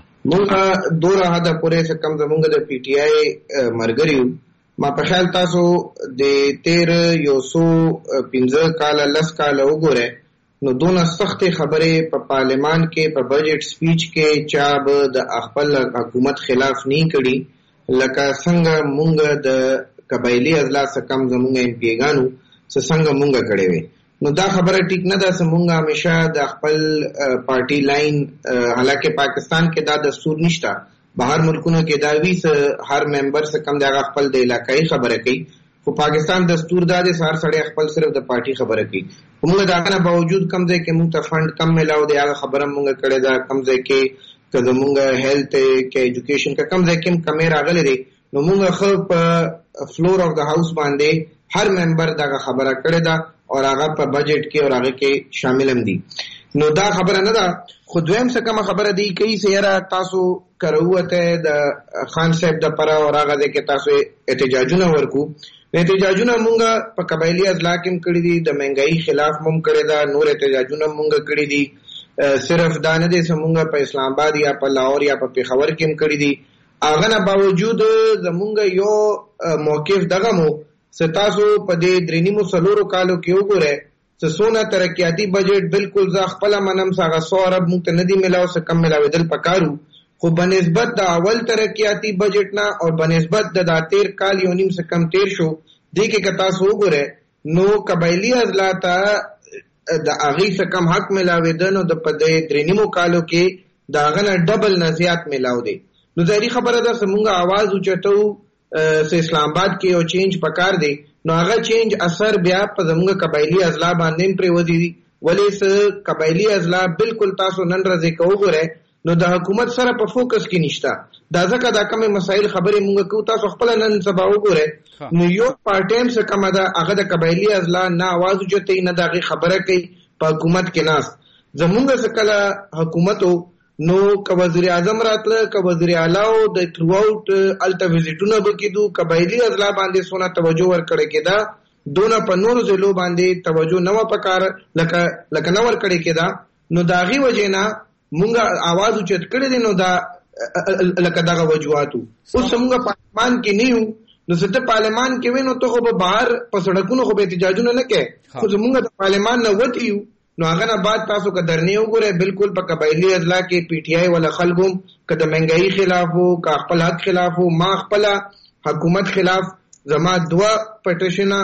موږ دوره هدا پورې څه کم زمونږ د پی ټی آی مرګریو ما په خیال تاسو د تیر یو سو پنځه کال لس کال وګوره نو دونه سخت خبره په پارلیمان کې په بجټ سپیچ کې چا به د خپل حکومت خلاف نه کړي لکه څنګه مونږ د قبایلی اضلاع څخه کم زمونږ ایم پی ګانو څنګه مونږ کړي وي نو دا خبره ټیک نه ده سمونږ همیشه د خپل پارټي لاین حالکه پاکستان کې دا دستور نشته بهر ملکونو کې دا وی هر ممبر څخه کم د خپل د علاقائی خبره کوي خو پاکستان دستور دا د سار سړی خپل صرف د پارټي خبره کوي موږ دا نه باوجود کم ځای کې موږ ته فند کم ملاو دی هغه خبره موږ کړې ده کم ځای کې کله موږ هیلث کې ایجوکیشن کې کم ځای کې کم راغلي دي نو موږ خو په فلور اف د هاوس باندې هر ممبر دا خبره کړې ده او هغه په بجټ کې او هغه کې شامل هم دي نو دا خبره نه ده خو دویم څه کوم خبره دی کوي سیاره تاسو کروته د خان صاحب د پر او هغه د کې تاسو احتجاجونه ورکو احتجاجونه مونږه په قبایلی اضلاع کې کړی دي د مهنګای خلاف مونږ کړی دا نور احتجاجونه مونږ کړی دي صرف دا نه دي سمونږه په اسلام آباد یا په لاهور یا په پیښور کې کړی دي هغه نه باوجود زمونږ یو موقف دغه مو ستاسو په دې درینیمو سلورو کالو کې وګوره چې سونه ترقیاتی بجټ بالکل ځ خپل منم څنګه سو ارب مونږ ته ندي ملاو څه کم ملاویدل پکارو خو بنسبت د اول ترقیاتی بجټ نه او بنسبت د داتیر کال یو نیم څخه کم تیر شو دې کې کتا سو وګوره نو قبایلی اضلاع ته د اغي څخه کم حق ملاویدنو د پدې درینیمو کالو کې دا غنه ډبل نه زیات ملاو دي نو ځری خبره ده سمونږه आवाज اوچتو س اسلام آباد کې یو چینج پکار دی نو هغه چینج اثر بیا په زمونږه قبایلی اضلاع باندې پرې ودی دي ولې س قبایلی اضلاع بالکل تاسو نن راځي کو وګوره نو د حکومت سره په فوکس کې نشته دا ځکه دا کوم مسایل خبرې مونږ کوو تاسو خپل نن سبا وګوره نو یو پارټیم څخه کومه دا هغه د قبایلی اضلاع نه आवाज اوچتې نه دا خبره کوي په حکومت کې ناس زمونږ څخه حکومت نو ک وزیر اعظم راتله ک وزیر اعلی او د تھرو اوټ الټا وزټونه بکیدو قبایلی اضلاع باندې سونه توجه ورکړي کېدا دونه په نورو ځلو باندې توجه نو پکار لکه لکه نو ورکړي کېدا نو داغي وجینا مونږه आवाज اوچت کړی دی نو دا لکه دغه وجوهاتو اوس مونږه پارلمان کې نه یو نو څه ته پارلمان کې وینو ته خو به بهر په سړکونو خو به احتجاجونه نه کوي خو مونږه د پارلمان نه وتی یو نو هغه نه بعد تاسو که درنې وګورئ بالکل په قبایلی اضلاع کې پی ټی آی ولا خلکو که د مهنګای خلاف وو که خپل حق خلاف وو ما خپل حکومت خلاف زما دوا پټیشن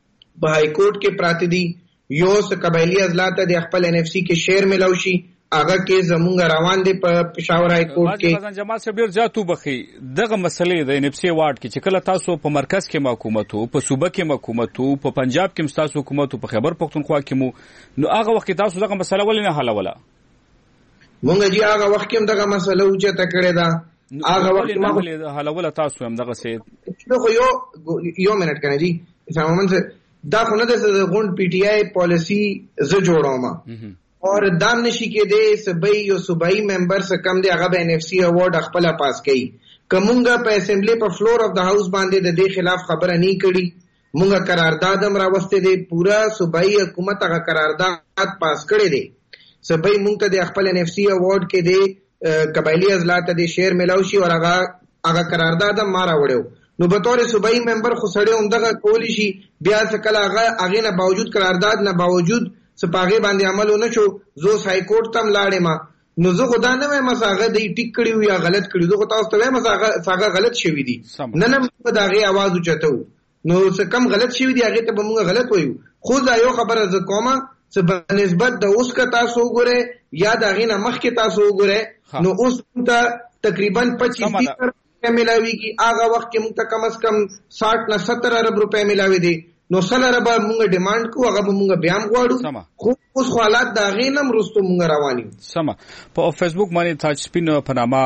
په های کورټ کې پراته دي یو س قبایلی اضلاع ته د خپل ان اف سی کې شیر ملو شي هغه کې زمونږ روان دي په پېښور های کورټ کې حاجی جمال صاحب ډیر زیاتو بخي دغه مسلې د ان اف سی وارد کې چې کله تاسو په مرکز کې حکومت او په صوبه کې حکومت او په پنجاب کې تاسو حکومت او په خیبر پختونخوا کې مو نو هغه وخت تاسو دغه مسله ولې نه حل ولا مونږ جی هغه وخت کې دغه مسله او چې تکړه ده هغه وخت ما حل ولا تاسو هم دغه سي خو یو یو منټ کنه جی سمون دا خو نه د غونډ پی ټی آی پالیسی ز جوړوم اور دام نشي کې دې صوبای یو صوبای ممبر څخه کم دی هغه به ان اف سی اوارډ خپل پاس کړي کومګه په اسمبلی په فلور اف د هاوس باندې د دې خلاف خبره نه کړي مونږه قرارداد هم راوسته دی پورا صوبای حکومت هغه قرارداد پاس کړي دی صوبای مونږ ته د خپل ان اف سی اوارډ کې دی قبایلی اضلاع ته د شیر ملاوي شي او هغه هغه قرارداد هم ما راوړو نو به تور صوبای ممبر خو سړی هم دغه کولی شي بیا څه کله هغه هغه نه باوجود قرارداد نه باوجود سپاغه باندې عمل ونه شو زو های کورټ تم لاړې ما نو زه خدا نه وایم مساغه دی ټیک کړیو یا غلط کړیو زه تاسو ته وایم مساغه غلط شوی دی نه نه په داغه आवाज اوچتو نو څه کم غلط شوی دی هغه ته به موږ غلط وایو خو دا یو خبره ز کومه چې په نسبت د اوس کا تاسو وګوره یا داغه نه مخ کې تاسو وګوره نو اوس ته تقریبا پچیس روپے ملاویږي هغه وخت کې موږ ته کم از کم ساٹھ نه ستر ارب روپے ملاوي دي نو سره ربا مونږ ډیماند کو هغه مونږ بیا غواړو خو اوس حالات دا غینم رستو مونږ رواني سم په فیسبوک باندې تاج سپین په نامه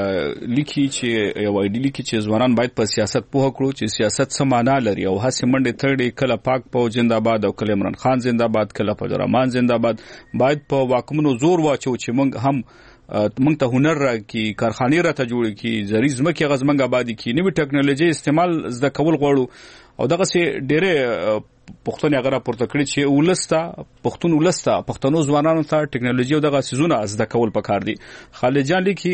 لیکي چې یو ایډی لیکي چې ځوانان باید په سیاست پوه کړو چې سیاست څه معنا لري او هڅه منډه تړي کله پاک په زنده‌باد او کله عمران خان زنده‌باد کله په رحمان زنده‌باد باید په واکمنو زور واچو چې مونږ هم موږ ته هنر راکړي، کارخانې راته جوړ کړي، زرعي ځمکې هغه زموږ آبادي کړي، نوې ټکنالوژي استعمال زده کول غواړو. او دغه سي ډېرې پښتون هغه راپورته کړی چې ولسته پښتون ولسته پښتنو ځوانانو ته ټکنالوژي او دغه سيزونه زده کول پکار دي. خالد جان لیکي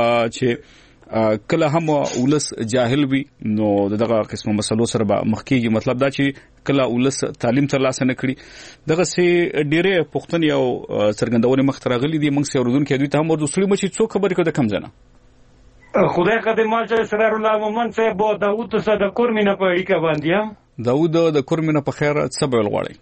چې کله هم ولس جاهل وي نو دغه قسمه مسلو سره به مخکېږي. مطلب دا چې کله ولس تعلیم ترلاسه نه کړي دغه سي ډېرې پښتون یو څرګندونه مخ ته راغلي دي. موږ سي اوردونکو دوی ته هم ورسولي مچ څو خبرې کوي د کم ځنه خدای قدمال چې اسرار الله مومن صاحب او داوود صدق کورمینه په اړیکه باندې داوود د کورمینه په خیر څه بل غواړي.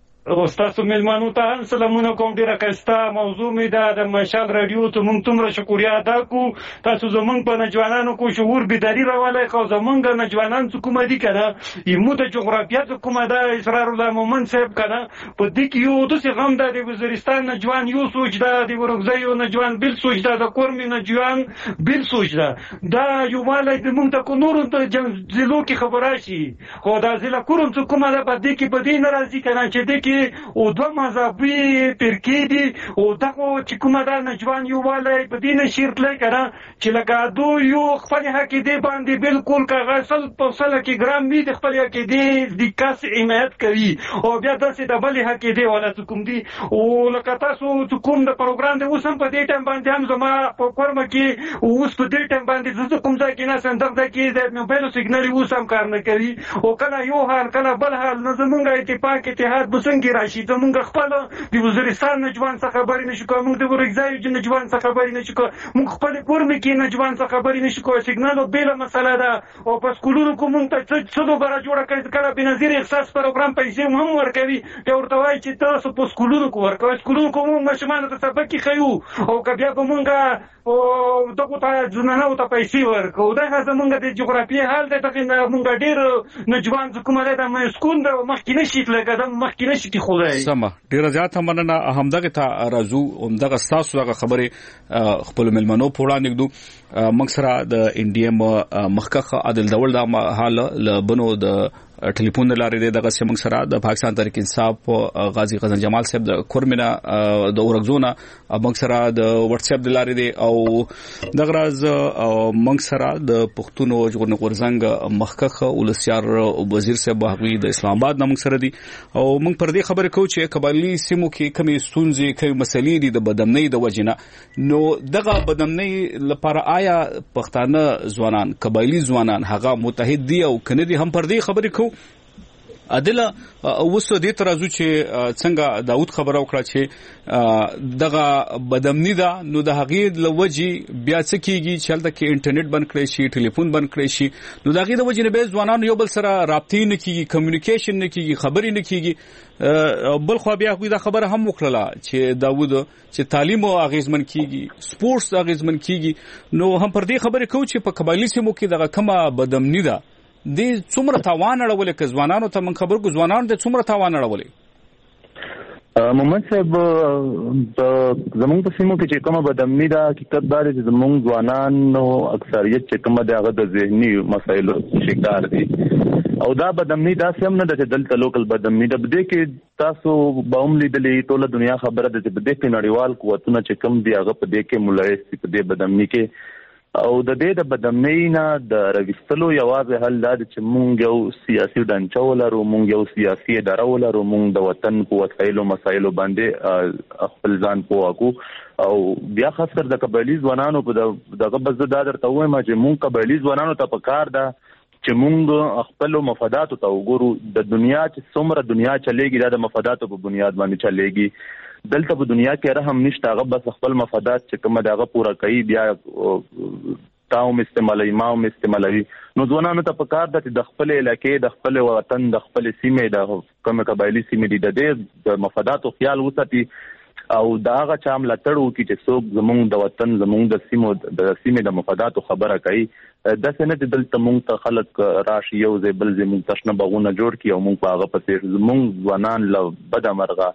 استاد ملمانو ته سلامونه کوم. ډیره کستا موضوع می دا د مشال رادیو ته مونږ تمره شکریا ادا کو. تاسو زمونږ په نجوانانو کو شعور بیداری راولای خو زمونږ نجوانان کوم دي کنه یمو د جغرافیات کوم دا اسرار الله مومن صاحب کنه په دې کې یو د څه غم د وزیرستان نجوان یو سوچ دا د ورغزي یو نجوان بل سوچ دا د کورمی نجوان بل سوچ دا دا یو مالای د مونږ ته کو نور ته زلو کې خبره شي خو دا زله کوم څه کومه ده په دې کې په دې ناراضي کنه چې دې کې او دوه مذهبي فرقې دي او دغه چې کومه ده نجوان یو والي په دې نشیرت لای کنه چې لکه دو یو خپل حق دې باندې بالکل کاغذ سل په سل کې ګرام می د خپل حق دې د کاس حمایت کوي او بیا داسې د بل حق دې ولا کوم دي او لکه تاسو کوم د پروګرام دې اوسم په دې ټیم باندې هم زما په کورم کې اوس په دې ټیم باندې زه کوم ځای کې نه سندر ده کې د موبایل سیګنال اوسم کار نه کوي او کله یو حال کله بل حال نو زمونږ اتفاق اتحاد بسنګ راشي ته مونږ خپل د وزیرستان نجوان څخه خبرې نشو کوو، مونږ د ورګزای نجوان څخه خبرې نشو کوو، مونږ خپل کورم کې نجوان څخه خبرې نشو کوو. سیګنال بیل مسله ده او په سکولونو کې مونږ ته څه دوباره جوړه کړي کله بنظیر احساس پروګرام پیسې هم ورکوي ته ورته وایي چې تاسو په سکولونو کې ورکوي. سکولونو کې مونږ ماشومان ته سبق خيو او کبیا به مونږ او دغه ته ځنانو ته پیسې ورکو. دا زمونږ د جغرافیې حال ده ته مونږ ډېر نجوان کومه ده مې سکون ده مخکې نشي لکه د مخکې نشي کی خدای سم ډیره زیاته مننه. همدغه ته راځو همدغه تاسو دغه خبره خپل ملمنو په وړاندې کړو. موږ سره د انډیم مخکخ عادل دول د حال لبنو د ټلیفون لارې دغه سیمه سره د پاکستان تحریک انصاف غازی غزن جمال صاحب د کورمنه د اورګزونه موږ سره د واتس اپ د لارې دی او دغه راز موږ سره د پښتون او جوړن غورزنګ مخکخ ولسیار وزیر صاحب هغوی د اسلام آباد نوم سره دی او موږ پر دې خبرې کوو چې قبایلی سیمو کې کمی ستونزې کوي مسلې دي د بدامنۍ د وجنه. نو دغه بدامنۍ لپاره آیا پښتانه ځوانان قبایلی ځوانان هغه متحد دي او کنه دي هم پر دې خبرې کوو. عادل اوسو دې ترازو چې څنګه داوود خبره وکړه چې دغه بدامنۍ ده نو د هغې لوجي بیا څه کیږي چې هلته کې انټرنیټ بند کړی شي ټلیفون بند کړی شي نو د هغې د وجې نه بیا ځوانانو یو بل سره رابطې نه کیږي کمیونیکیشن نه کیږي خبرې نه کیږي. بل خو بیا هغوی دا خبره هم وکړله چې داوود چې تعلیم اغیزمن کیږي سپورټس اغیزمن کیږي نو هم پر دې خبرې کوو چې په قبایلي سیمو کې دغه کومه بدامنۍ ده دې څومره تاوان اړولې که ځوانانو ته من خبر کو ځوانانو ته څومره تاوان اړولې. محمد صاحب زمونږ په سیمو کې چې کومه بدامنۍ ده حقیقت دا دی چې زمونږ ځوانانو اکثریت چې کومه دی هغه د ذهني مسایلو شکار دي او دا بدامنۍ داسې هم نه ده چې دلته لوکل بدامنۍ ده. په دې کې تاسو به هم لیدلې ټوله دنیا خبره ده چې په دې کې نړیوال قوتونه چې کوم دي هغه په دې کې ملایس دي په دې بدامنۍ کې او د دې د بدامنۍ نه د راویستلو یوازې حل دا دی چې مونږ یو سیاسي ډانچه ولرو مونږ یو سیاسي اداره ولرو مونږ د وطن په وسایلو مسایلو باندې خپل ځان پوه کړو او بیا خاص کر د قبایلي ځوانانو په دغه بس دا درته وایم چې مونږ قبایلي ځوانانو ته پکار ده چې مونږ خپل مفاداتو ته وګورو. د دنیا چې څومره دنیا چلےږي دا د مفاداتو په بنیاد باندې چلےږي. دلته په دنیا کې رحم نشته هغه بس خپل مفادات چې کومه دغه پوره کوي بیا تاوم استعمالوي ماوم استعمالوي. نو ځوانانو ته پکار ده چې د خپل علاقې د خپل وطن د خپل سیمې د کومه قبایلي سیمې دي د دې د مفاداتو خیال وساتي او دا هغه چا ملاتړ وکړي چې څوک زمونږ د وطن زمونږ د سیمو د سیمې د مفاداتو خبره کوي. داسې نه چې دلته مونږ ته خلک راشي یو ځای بل ځای مونږ تشنه باغونه جوړ کړي او مونږ په هغه پسې زمونږ ځوانان له بده مرغه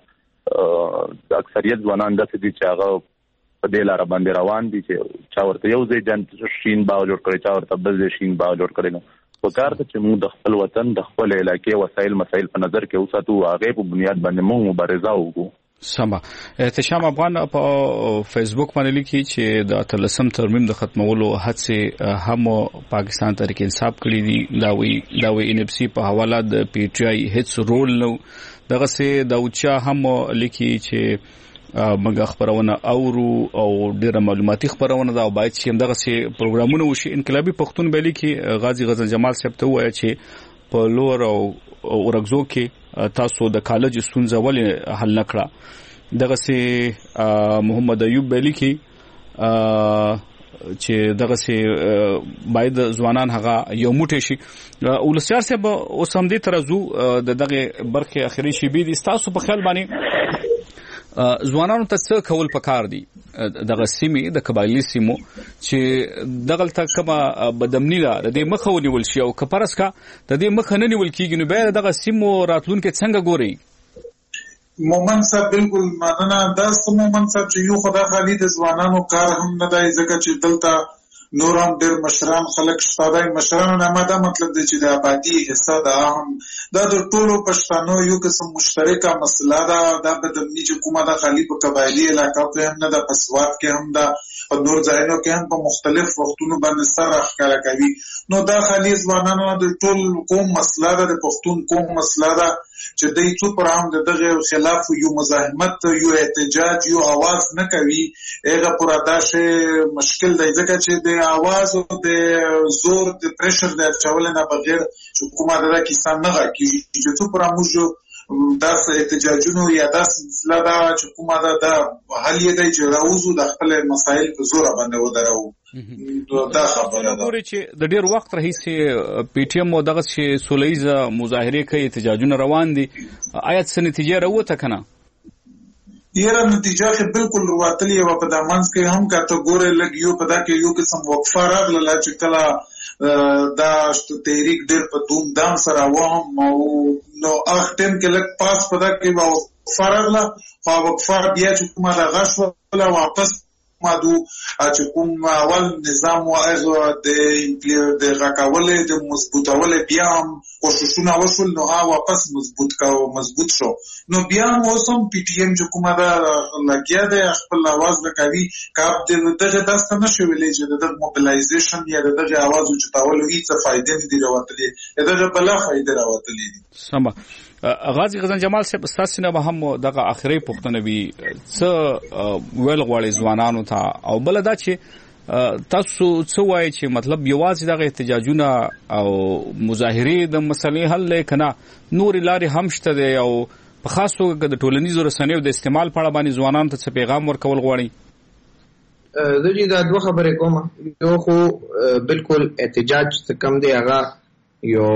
د اکثریت ځوانان داسې دي چې هغه په دې لاره باندې روان دي چې چا ورته یو ځای جن شین باغ جوړ کړی چا ورته بل ځای شین باغ جوړ کړی. نو پکار ده چې موږ د خپل وطن د خپل علاقې وسایل مسایل په نظر کې وساتو هغې په بنیاد باندې موږ مبارزه وکړو. سما احتشام افغان په فیسبوک باندې لیکي چې د اتلسم ترمیم د ختمولو هڅه هم پاکستان تحریک انصاف کړی دی دا وی دا وی ان اف سی په حواله د پی ټی آی هیڅ رول نو دغه سه د اوچا هم لیکي چې مګه خبرونه اورو او ډیره معلوماتي خبرونه دا باید چې دغه سه پروګرامونه وشي انقلابی پښتون به لیکي غازی غزن جمال صاحب ته وایي چې په لور او ورغزو کې تاسو د کالج ستونزه ولې حل نکړه دغه سي محمد ایوب بلی کی چې دغه سي باید ځوانان هغه یو موټی شي ولسیار صاحب اوس هم دې ترازو د دغه برخه اخري شی بي دي تاسو په خیال باندې ځوانانو ته څه کول پکار دي دغه سیمه د قبایلی سیمو چې دغه ته کما بدمنی لا د دې مخه ونیول شي او کپرس کا د دې مخه نه نیول کیږي نو به دغه سیمو راتلونکو څنګه ګوري مومن صاحب بالکل مننه دا سم مومن صاحب چې یو خدای خالي د ځوانانو کار هم نه دی ځکه چې دلته نور هم ډېر مشران خلک شته مشرانو نه ماده مطلب دی چې د آبادی حصہ دا هم دا د ټولو پښتنو یو قسم مشترکه مسله ده دا بدمنی چې کومه د خالی په قبایلی علاقو کې هم نه د پسوات کې هم دا او نور ځایونو کې هم په مختلف وختونو باندې سره ښکارا کوي نو دا خالی ځوانانو د ټول قوم مسله ده د پښتون قوم مسله ده چې دای څو پر هم دغه خلاف یو مزاحمت یو احتجاج یو आवाज نه کوي هغه پر اداشه مشکل دی ځکه چې د आवाज او د زور د پریشر د چول نه بغیر حکومت دا کیسه نه کوي چې څو پر موږ داس احتجاجونو یا داس مسله دا چې کومه دا د حل یې دی چې راوځو د خپل مسایل په زور باندې ودرو دا خبره ده ګوري چې د ډیر وخت راهیسې پی ټی ایم او دغه چې سولېزه مظاهره کوي احتجاجونه روان دي آیا څه نتیجه راوته کنه یره نتیجه خو بالکل رواتلی او په دامنس کې هم کاته ګوره لګیو په دا کې یو قسم وقفه راغله چې کله دا تحریک ډېر په دوم دام سره وهم او نو هغه ټیم کې لږ پاس په دا کې وقفه راغله خو وقفه بیا چې کومه دا غش ولا واپس مادو چې کوم اول نظام او هغه د د راکولې د مضبوطولې بیا هم کوششونه وشول نو هغه واپس مضبوط کاو مضبوط شو نو بیا موسم پی ټی ایم چې کومه دا لګیا دی خپل आवाज وکوي کاپ دغه داسته نشو ویلې چې د موبیلایزیشن یا دغه आवाज او چتاول هیڅ فائدې نه دی راوتلې دغه بلا فائدې راوتلې سم غازی غزن جمال صاحب استاد نه هم دغه اخري پښتنه وی څه ویل غواړي ځوانانو ته او بل دا چې تاسو څه وایي چې مطلب یوازې دغه احتجاجونه او مظاهره د مسلې حل لیکنه نور لارې هم شته دی او په خاص توګه د ټولنیزو رسنیو د استعمال په اړه باندې ځوانانو ته څه پیغام ورکول غواړي د دې د دوه خبرې کوم یو خو بالکل احتجاج څه کم دی هغه یو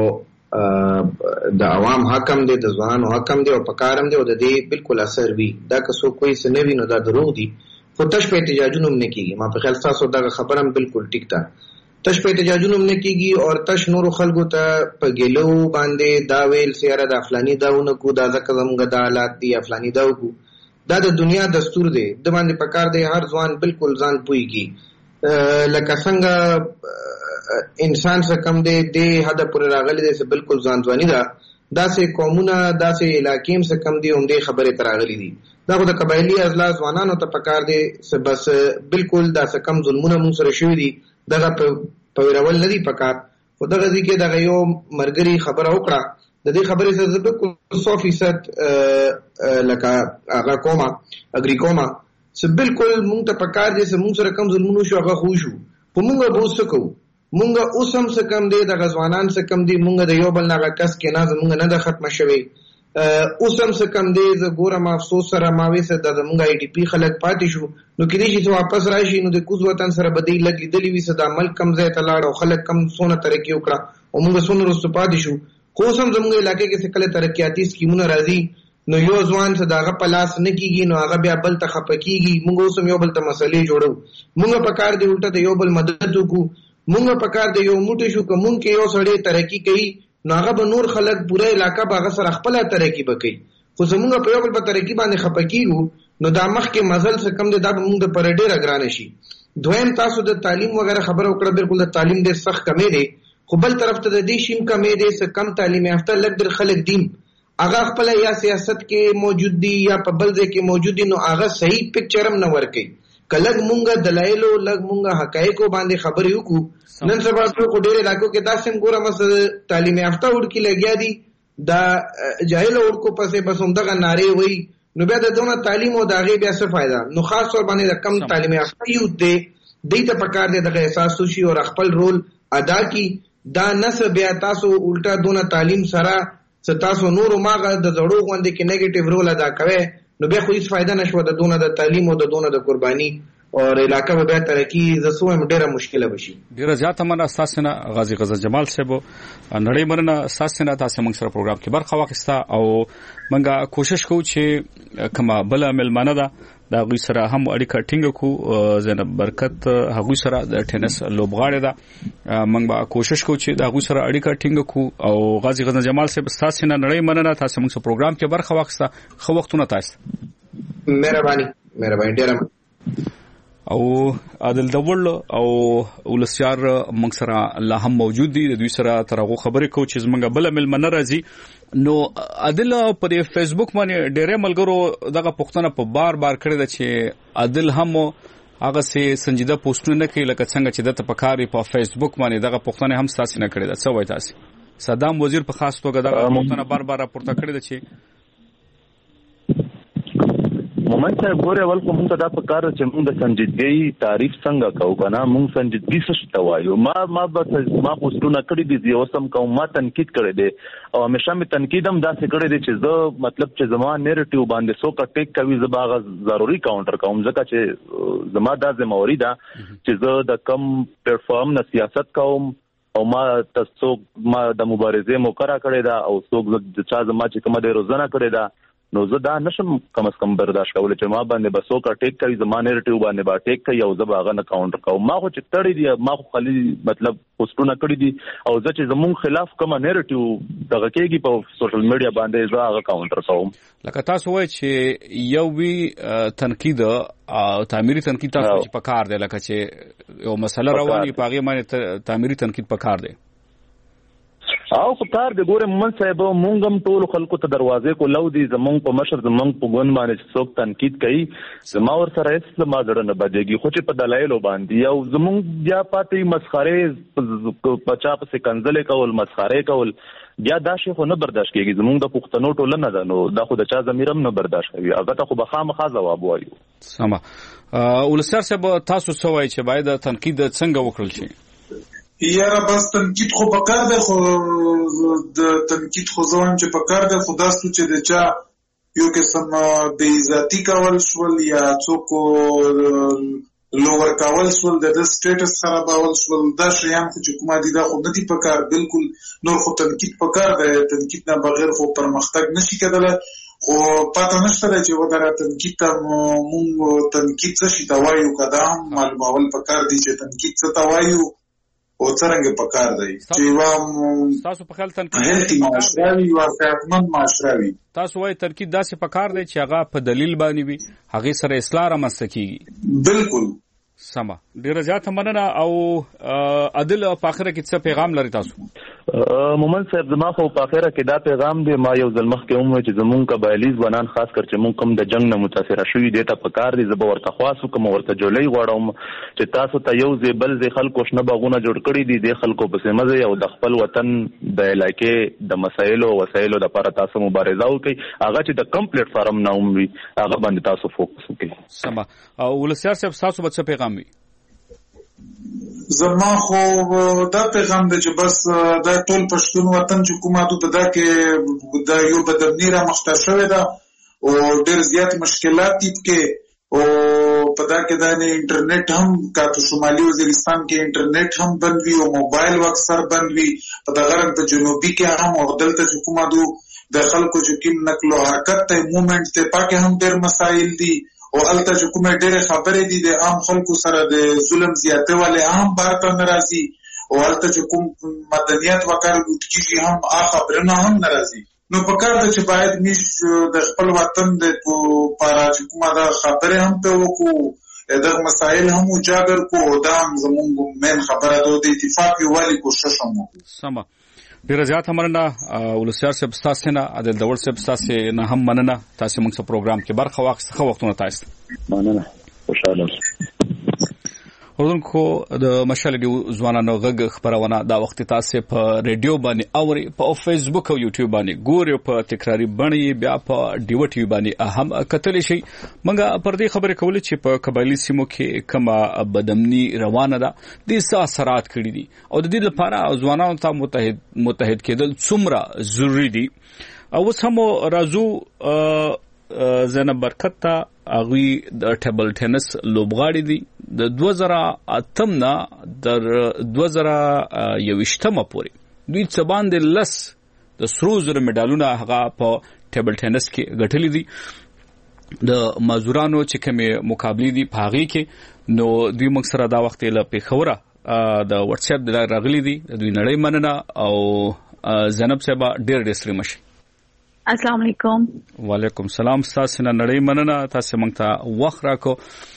د عوام حکم دی د ځوانانو حکم دی او پکارم دی او د دې بالکل اثر وی دا که څوک کوئی څه نه ویني دا دروغ دي خو تش په احتجاجونو نه کیږي ما په خیال تاسو دا خبرم بالکل ټیک ده تش په احتجاجونو نه کیږي او تش نور خلکو ته په ګلو باندې دا ویل سیاره د افلانی داونه کو دا ځکه زموږ د حالات دی افلانی داو کو دا د دنیا دستور دی د باندې پکار دی هر ځوان بالکل ځان پويږي لکه څنګه انسان څخه کم دی د حد پر راغلی دی چې بالکل ځان ځواني ده داسې قومونه داسې علاقې څخه کم دی هم دې خبره تراغلی دي دا د قبایلی ازلا ځوانانو ته پکار دی بس بالکل داسې کم ظلمونه مون سره شوی دي دغه په ویرول ندي پکار خو دغه ځکه دغه یو مرګري خبره وکړه د دې خبرې سره بالکل سو فیصد لکه هغه کومه اګری کومه چې بالکل مونږ ته پکار دي چې مونږ سره کم ظلمونه شو هغه خو شو په مونږه به وسه کوو مونږه اوسم څه کم دی د غزوانان څه کم دی مونږ د یو بل نه کس کې نه زمونږ نه د ختمه شوی اوسم څه کم دی ز ګورم افسوس سره ماوي سره د زمونږ ای ډی پی خلک پاتې شو نو کله چې واپس راشي نو د کوز وطن سره بدی لګی دلی وي صدا ملک کم ځای ته لاړ او خلک کم سونه ترقی وکړه او مونږ سونه رسو پاتې شو خو سم زمونږ علاقې کې څه کله ترقیاتی سکیمونه راځي نو یو ځوان څه داغه پلاس نه کیږي نو هغه بیا بل ته خپکیږي مونږ اوسم یو بل ته مسلې جوړو مونږ په کار دی الټه یو بل مدد وکړو مونږ په کار دی یو موټی شو کوم کې یو سړی ترقی کوي نو هغه به نور خلک پوره علاقہ باغ سره خپل ترقی وکړي خو زمونږ په یو بل په ترقی باندې خپکیږو نو دا مخ کې مزل څه کم دی دا مونږ د پر ډیر اگران شي دویم تاسو د تعلیم وغیرہ خبره وکړه بالکل د تعلیم ډیر سخت کمې دی خو بل طرف ته د دې شیم کمې دی څه کم تعلیم یافته لږ ډیر خلک دین هغه خپل یا سیاست کې موجود دي یا په بل ځای کې موجود دي، نو هغه صحیح پکچر هم نه ورکوي. کله مونږه دلایل او لږ مونږه حقایق باندې خبرې وکړو. نن سبا په ډېر علاقو کې تاسو هم ګورم چې تعلیم یافته وړکي لګیا دي، دا جاهل وړکو پسې بس همدغه نارې وایي، نو بیا د دونه تعلیم او د هغې بیا څه فایده؟ نو خاص طور باندې د کم تعلیم یافته یوت دی دوی ته پکار دی دغه احساس وشي او خپل رول ادا کی. دا نسه بیا تاسو الټا دونه تعلیم سره چې تاسو نور ماغه د زړو غوندې کې نیگیټیو رول ادا کوي، نو بیا خو هیڅ فائدہ نشو د دونه د تعلیم او د دونه د قرباني او علاقه به بیا ترقی زسو هم ډیره مشکله بشي. ډیره زیاته مننه اساسنه غازی غزل جمال صاحب نړۍ مننه اساسنه تاسو موږ سره پروګرام کې برخه واخیسته او موږ کوشش کوو چې کما بل ملمانه ده دا غوي سره هم اړیکه ټینګ کو. زینب برکت هغوی سره د ټینس لوبغاړی ده، موږ به کوشش کوو چې دا غوي سره اړیکه ټینګ کو. او غازی غزل جمال صاحب تاسو نه نړۍ مننه تاسو موږ سره پروګرام کې برخه واخیسته. خو وختونه تاسو مهرباني مهرباني ډیره. او عادل دول او ولسیار موږ سره الله هم موجود دي، د دوی سره ترغه خبرې کو چې زمونږ بل ملمنه راځي. نو عادل په فیسبوک باندې ډېر ملګرو دغه پښتنه په بار بار کړی ده چې عادل هم هغه سي سنجیده پوسټونه کوي لکه څنګه چې د تپکاري په فیسبوک باندې دغه پښتنه هم ساسي نه کړی ده. څه وایي تاسو؟ صدام وزیر په خاص توګه دغه پښتنه بار بار راپورته کړی ده چې مومن صاحب ګوره ول کوم ته دا په کار چې موږ د سنجیدګۍ تعریف څنګه کوو کنه، موږ سنجیدګي څه ته وایو. ما ما بس ما پوسټونه کړی دي او سم کوم، ما تنقید کړی دی او همیشه می تنقید هم داسې کړی دی چې زه مطلب چې زما نیریټیو باندې سو کا ټیک کوي زه باغ ضروري کاونټر کوم، ځکه چې زما دا ذمہواری ده چې زه د کم پلیټ فارم نه سیاست کوم او ما تاسو ما د مبارزې موکرا کړی دا او څوک د چا زما چې کومه د روزنه کړی دا، نو زه دا نشم کم از کم برداشت کولی چې ما باندې بسو کا ټیک کوي زما نیریټیو باندې با ټیک کوي او زه به هغه نه کاونټر کوم. ما خو چې تړي دي ما خو خالي مطلب پوسټونه کړی دي او زه چې زمونږ خلاف کوم نیریټیو دغه کېږي په سوشل میډیا باندې زه هغه کاونټر کوم. لکه تاسو وایي چې یو وی تنقید او تعمیري تنقید تاسو چې پکار دی، لکه چې یو مسله رواني په هغه باندې تعمیري تنقید پکار دی او په کار د ګوره مومن صاحب مونږ هم ټول خلکو ته دروازې کو لو دي، زمونږ په مشر زمونږ په ګوند باندې څوک تنقید کوي زما ور سره هیڅ ما زړه نه بجېږي، خو چې په دلایلو باندې او زمونږ بیا پاتې مسخره پچا پسې کنځلې کول مسخره کول بیا دا شی خو نه برداشت کېږي. زمونږ د پښتنو ټولنه ده نو دا خو د چا ضمیر هم نه برداشت کوي، هغه ته خو به خامخا ځواب وایو. سمه ولسیار صاحب تاسو څه وایي چې باید تنقید څنګه وکړل شي؟ یاره بس تنقید خو پکار دی، خو د تنقید خو ځوان چې پکار دی، خو دا څه چې د چا یو قسم بې عزتي کول شول یا څوک لوور کول شول، د سټیټس خرابول شول، دا شیان خو چې کومه دي دا خو نه دي پکار بالکل. نور خو تنقید پکار دی، تنقید نه بغیر خو پرمختګ نشي کېدلی. خو پاته نشته دی چې ودره تنقید ته مونږ تنقید څه شي ته وایو، که دا هم معلومول پکار دي چې تنقید څه ته وایو او څرنګه پکار دی چې یوه تاسو په خیال تنقید هیلتي معاشره وي، یوه صحتمند معاشره وي. تاسو وایي تنقید داسې پکار دی چې هغه په دلیل باندې وي، هغې سره اصلاح رامنځته کېږي. بالکل سمه ډیره زیاته مننه. او عادل په اخره کې څه پیغام لري تاسو؟ مومن صاحب زما خو په اخره کې دا پیغام دی، ما یو ځل مخکې هم چې زمونږ قبایلي ځوانان خاص کر چې مونږ کوم د جنګ نه متاثره شوي دي ته پکار دي زه به ورته خواست وکړم ورته جولۍ غواړم چې تاسو ته یو ځای بل ځای خلکو شنه باغونه جوړ کړي دي دې خلکو پسې مه ځئ او د خپل وطن د علاقې د مسایلو وسایلو دپاره تاسو مبارزه وکړئ، هغه چې د کم پلیټ فارم نه هم وي هغه باندې تاسو فوکس وکړئ. سمه. او ولسیار صاحب تاسو به څه پیغام وي؟ زما خو دا پیغام دی چې بس دا ټول پښتون وطن چې کومه په دا کې دا یو بدبني را مخته شوې ده او ډېر زیات مشکلات دي کې او په دا کې دا نه انټرنیټ هم کاته شمالي وزیرستان کې انټرنیټ هم بند وي او موبایل اکثر بند وي، په دغه رنګ په جنوبي کې هم او دلته چې کومه دو د خلکو چې کوم نقل او حرکت ته موومېنټ ته پاکه هم ډېر مسایل دي او الته چې کومه ډېرې خبرې دي د عام خلکو سره د ظلم زیاتې والے هم بار ته ناراضي او الته چې کوم مدنیت وکړ کیږي هم هغه خبرونه هم ناراضي. نو په کار ده چې باید موږ د خپل وطن د لپاره چې کومه دا خبرې هم په وکړو دغه مسایل هم اجاگر کو دا زموږ مین خبره ده د اتفاق یووالي کوشش هم وکړو. سمه ډیره زیاته مننه ولسیار صاحب تاسو نه عادل دور صاحب تاسو نه هم مننه تاسو موږ په پروګرام کې برخه واخیسته وختونه تاسو مننه خوشاله ورونکو د مشال دی ځوانانو غږ خبرونه دا وخت تاسو په ریډیو باندې اوري په فیسبوک او یوټیوب باندې ګوري په تکراری باندې بیا په ډیو ټي وی باندې اهم کتل شي منګه پر دې خبره کولې چې په قبایلی سیمو کې کما بدمنی روانه ده د اثرات کړي دي او د دې لپاره ځوانانو ته متحد متحد کېدل څومره ضروری دي او اوس هم راځو زنه برکت ته اغوی د ټیبل ټینس لوبغاړي دي د دوه زره اتم نه در دوه زره یوویشتمه پورې دوی څه باندې لس د سرو زرو میډالونه هغه په ټیبل ټینس کې ګټلي دي د مازورانو چې کومه مقابله دي په هغه کې نو دوی موږ سره دا وخت له پیښوره د واتس اپ د راغلي دي دوی نړۍ مننه او زینب صاحب ډېر ډېر ستړي مشي السلام علیکم وعلیکم السلام تاسو نه نړۍ مننه تاسو موږ ته وخت راکو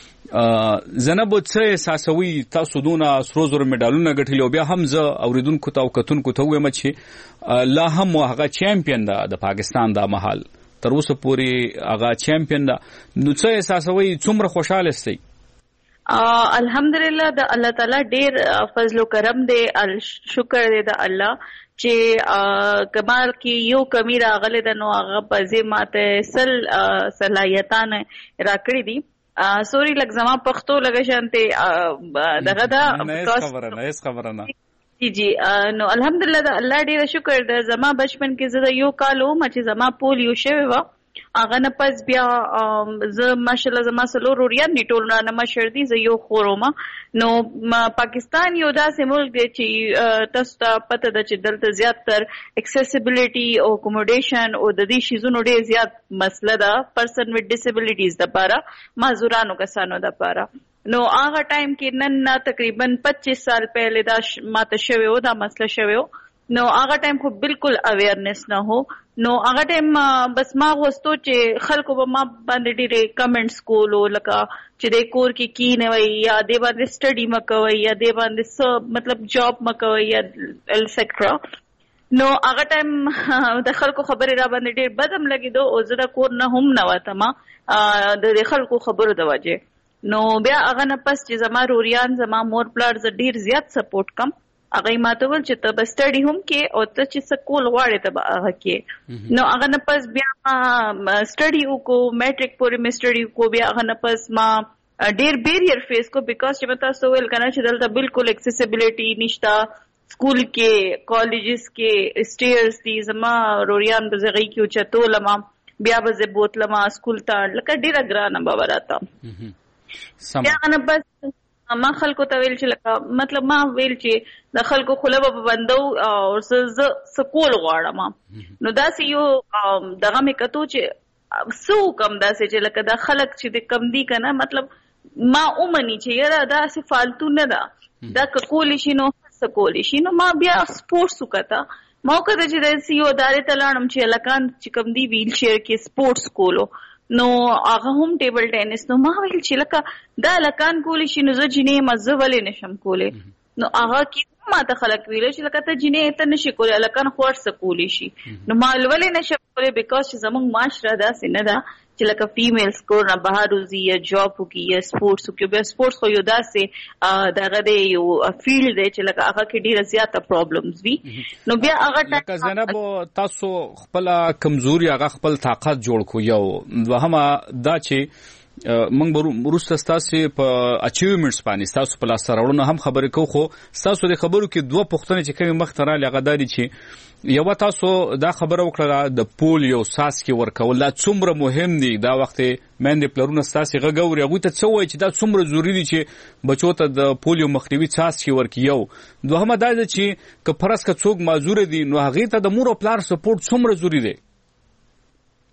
زنب څه احساسوي تاسو دونه سرو زرو میډالونه ګټلي او بیا هم زه اوریدونکو ته او کتونکو ته وایم چې لا هم هغه چمپیون ده د پاکستان د محل تر اوسه پورې هغه چمپیون ده نو څه احساسوي څومره خوشاله استئ الحمدلله د الله تعالی ډیر فضل و کرم دی شکر دی د الله چې کمال کې یو کمی راغله د نو هغه په ذمه سل صلاحیتان راکړي دي سوري لږ زما پښتو لږ شانته دغه دا خبره نه هیڅ خبره نه جی جی نو الحمدلله د الله ډیر شکر د زما بچپن کې زه یو کال وم چې زما پولیو شوی و هغه نه پس بیا زه ماشاءالله زما سلور وریان دي ټول نه مشر دي زه یو خورم نو پاکستان یو داسې ملک دی چې تاسو ته پته ده چې دلته زیات تر اکسیسیبিলিټي او اکوموډیشن او د دې شیزونو ډیر زیات مسله ده پرسن وذ ډیسیبিলিټیز د لپاره معذورانو کسانو د لپاره نو هغه ټایم کې نن تقریبا پچیس سال پہلے دا ماته شوی و دا مسله شوی و نو هغه ټایم خو بالکل اویرنس نه هو نو هغه ټایم بس ما غوښتو چې خلکو به ما باندې ډېر کمنټس کولو لکه چې د کور کې کی نه وي یا د باندې سټڈی مکوي یا د باندې س مطلب جاب مکوي یا ایکسټرا نو هغه ټایم د خلکو خبرې را باندې ډېر بدم لګیدو او زه د کور نه هم نه وته ما د خلکو خبرو د وجه نو بیا هغه نه پس چې زما روریان زما مور پلار ز ډېر زیات سپورټ کم هغه ماته ول چې ته به سټڈی هم کې او ته چې سکول غواړې ته به هغه کې نو هغه نه پس بیا سټڈی وکړو میټریک پورې مې سټڈی وکړو بیا هغه نه پس ما ډېر بیریر فیس کو بیکاز چې مته سوال کنه چې دلته بالکل اکسیسیبিলিټي نشتا سکول کې کالجز کې سټیرز دي زما روریان به زغی کې چتول ما بیا به زه بوتل ما سکول ته لکه ډېر ګرانه به وراته بیا نه بس ما خلکو ته ویل چې لکه مطلب ما ویل چې د خلکو خوله به بندو او ز سکول غواړم نو داسې یو دغه مې کتو چې سو کم داسې چې لکه دا خلک چې د کم دی کنه مطلب ما اومني چې یاره داسې فالتو نه ده دا کول شي نو سکول شي نو ما بیا سپورتس وکړه ما وکړه چې د سی او ادارې ته لاړم چې لکان چې کم دی ویل چیر کې سپورتس کولو نو هغه هم ټیبل ټینس نو ما ویل چې لکه دا لکان کولی شي نو زه جنې مزه ولې نشم کولی نو هغه کې ما ته خلک ویل چې لکه ته جنې ته نشي کولی لکان خو ورڅ کولی شي نو ما ولې نشم کولی بیکاز چې زموږ معاشره داسې نه ده چې لکه فیمیلز کور نه بهر وځي یا جاب وکړي یا سپورتس وکړي بیا سپورتس خو یو داسې دغه دی یو فیلډ دی چې لکه هغه کې ډېره زیاته پرابلمز وي نو بیا هغه لکه زینب تاسو خپل کمزوري هغه خپل طاقت جوړ کو یو دوهمه دا چې موږ وروسته ستاسو په اچیومنټس باندې تاسو په لاس راوړنه هم خبرې کوو خو تاسو د خبرو کې دوه پوښتنې چې کومه مخ ته راغلي هغه دا دي چې یو تاسو دا خبره وکړه د پولیو ساسکي ورکول دا څومره مهم دي دا وخت مېندې پلرونه تاسو غوړي هغه ته څه وایي چې دا څومره ضروری دي چې بچو ته د پولیو مخنیوي ساسکي ورکیو دوهمه دا چې که پرس که څوک معذور دي نو هغه ته د مور او پلار سپورټ څومره ضروری دی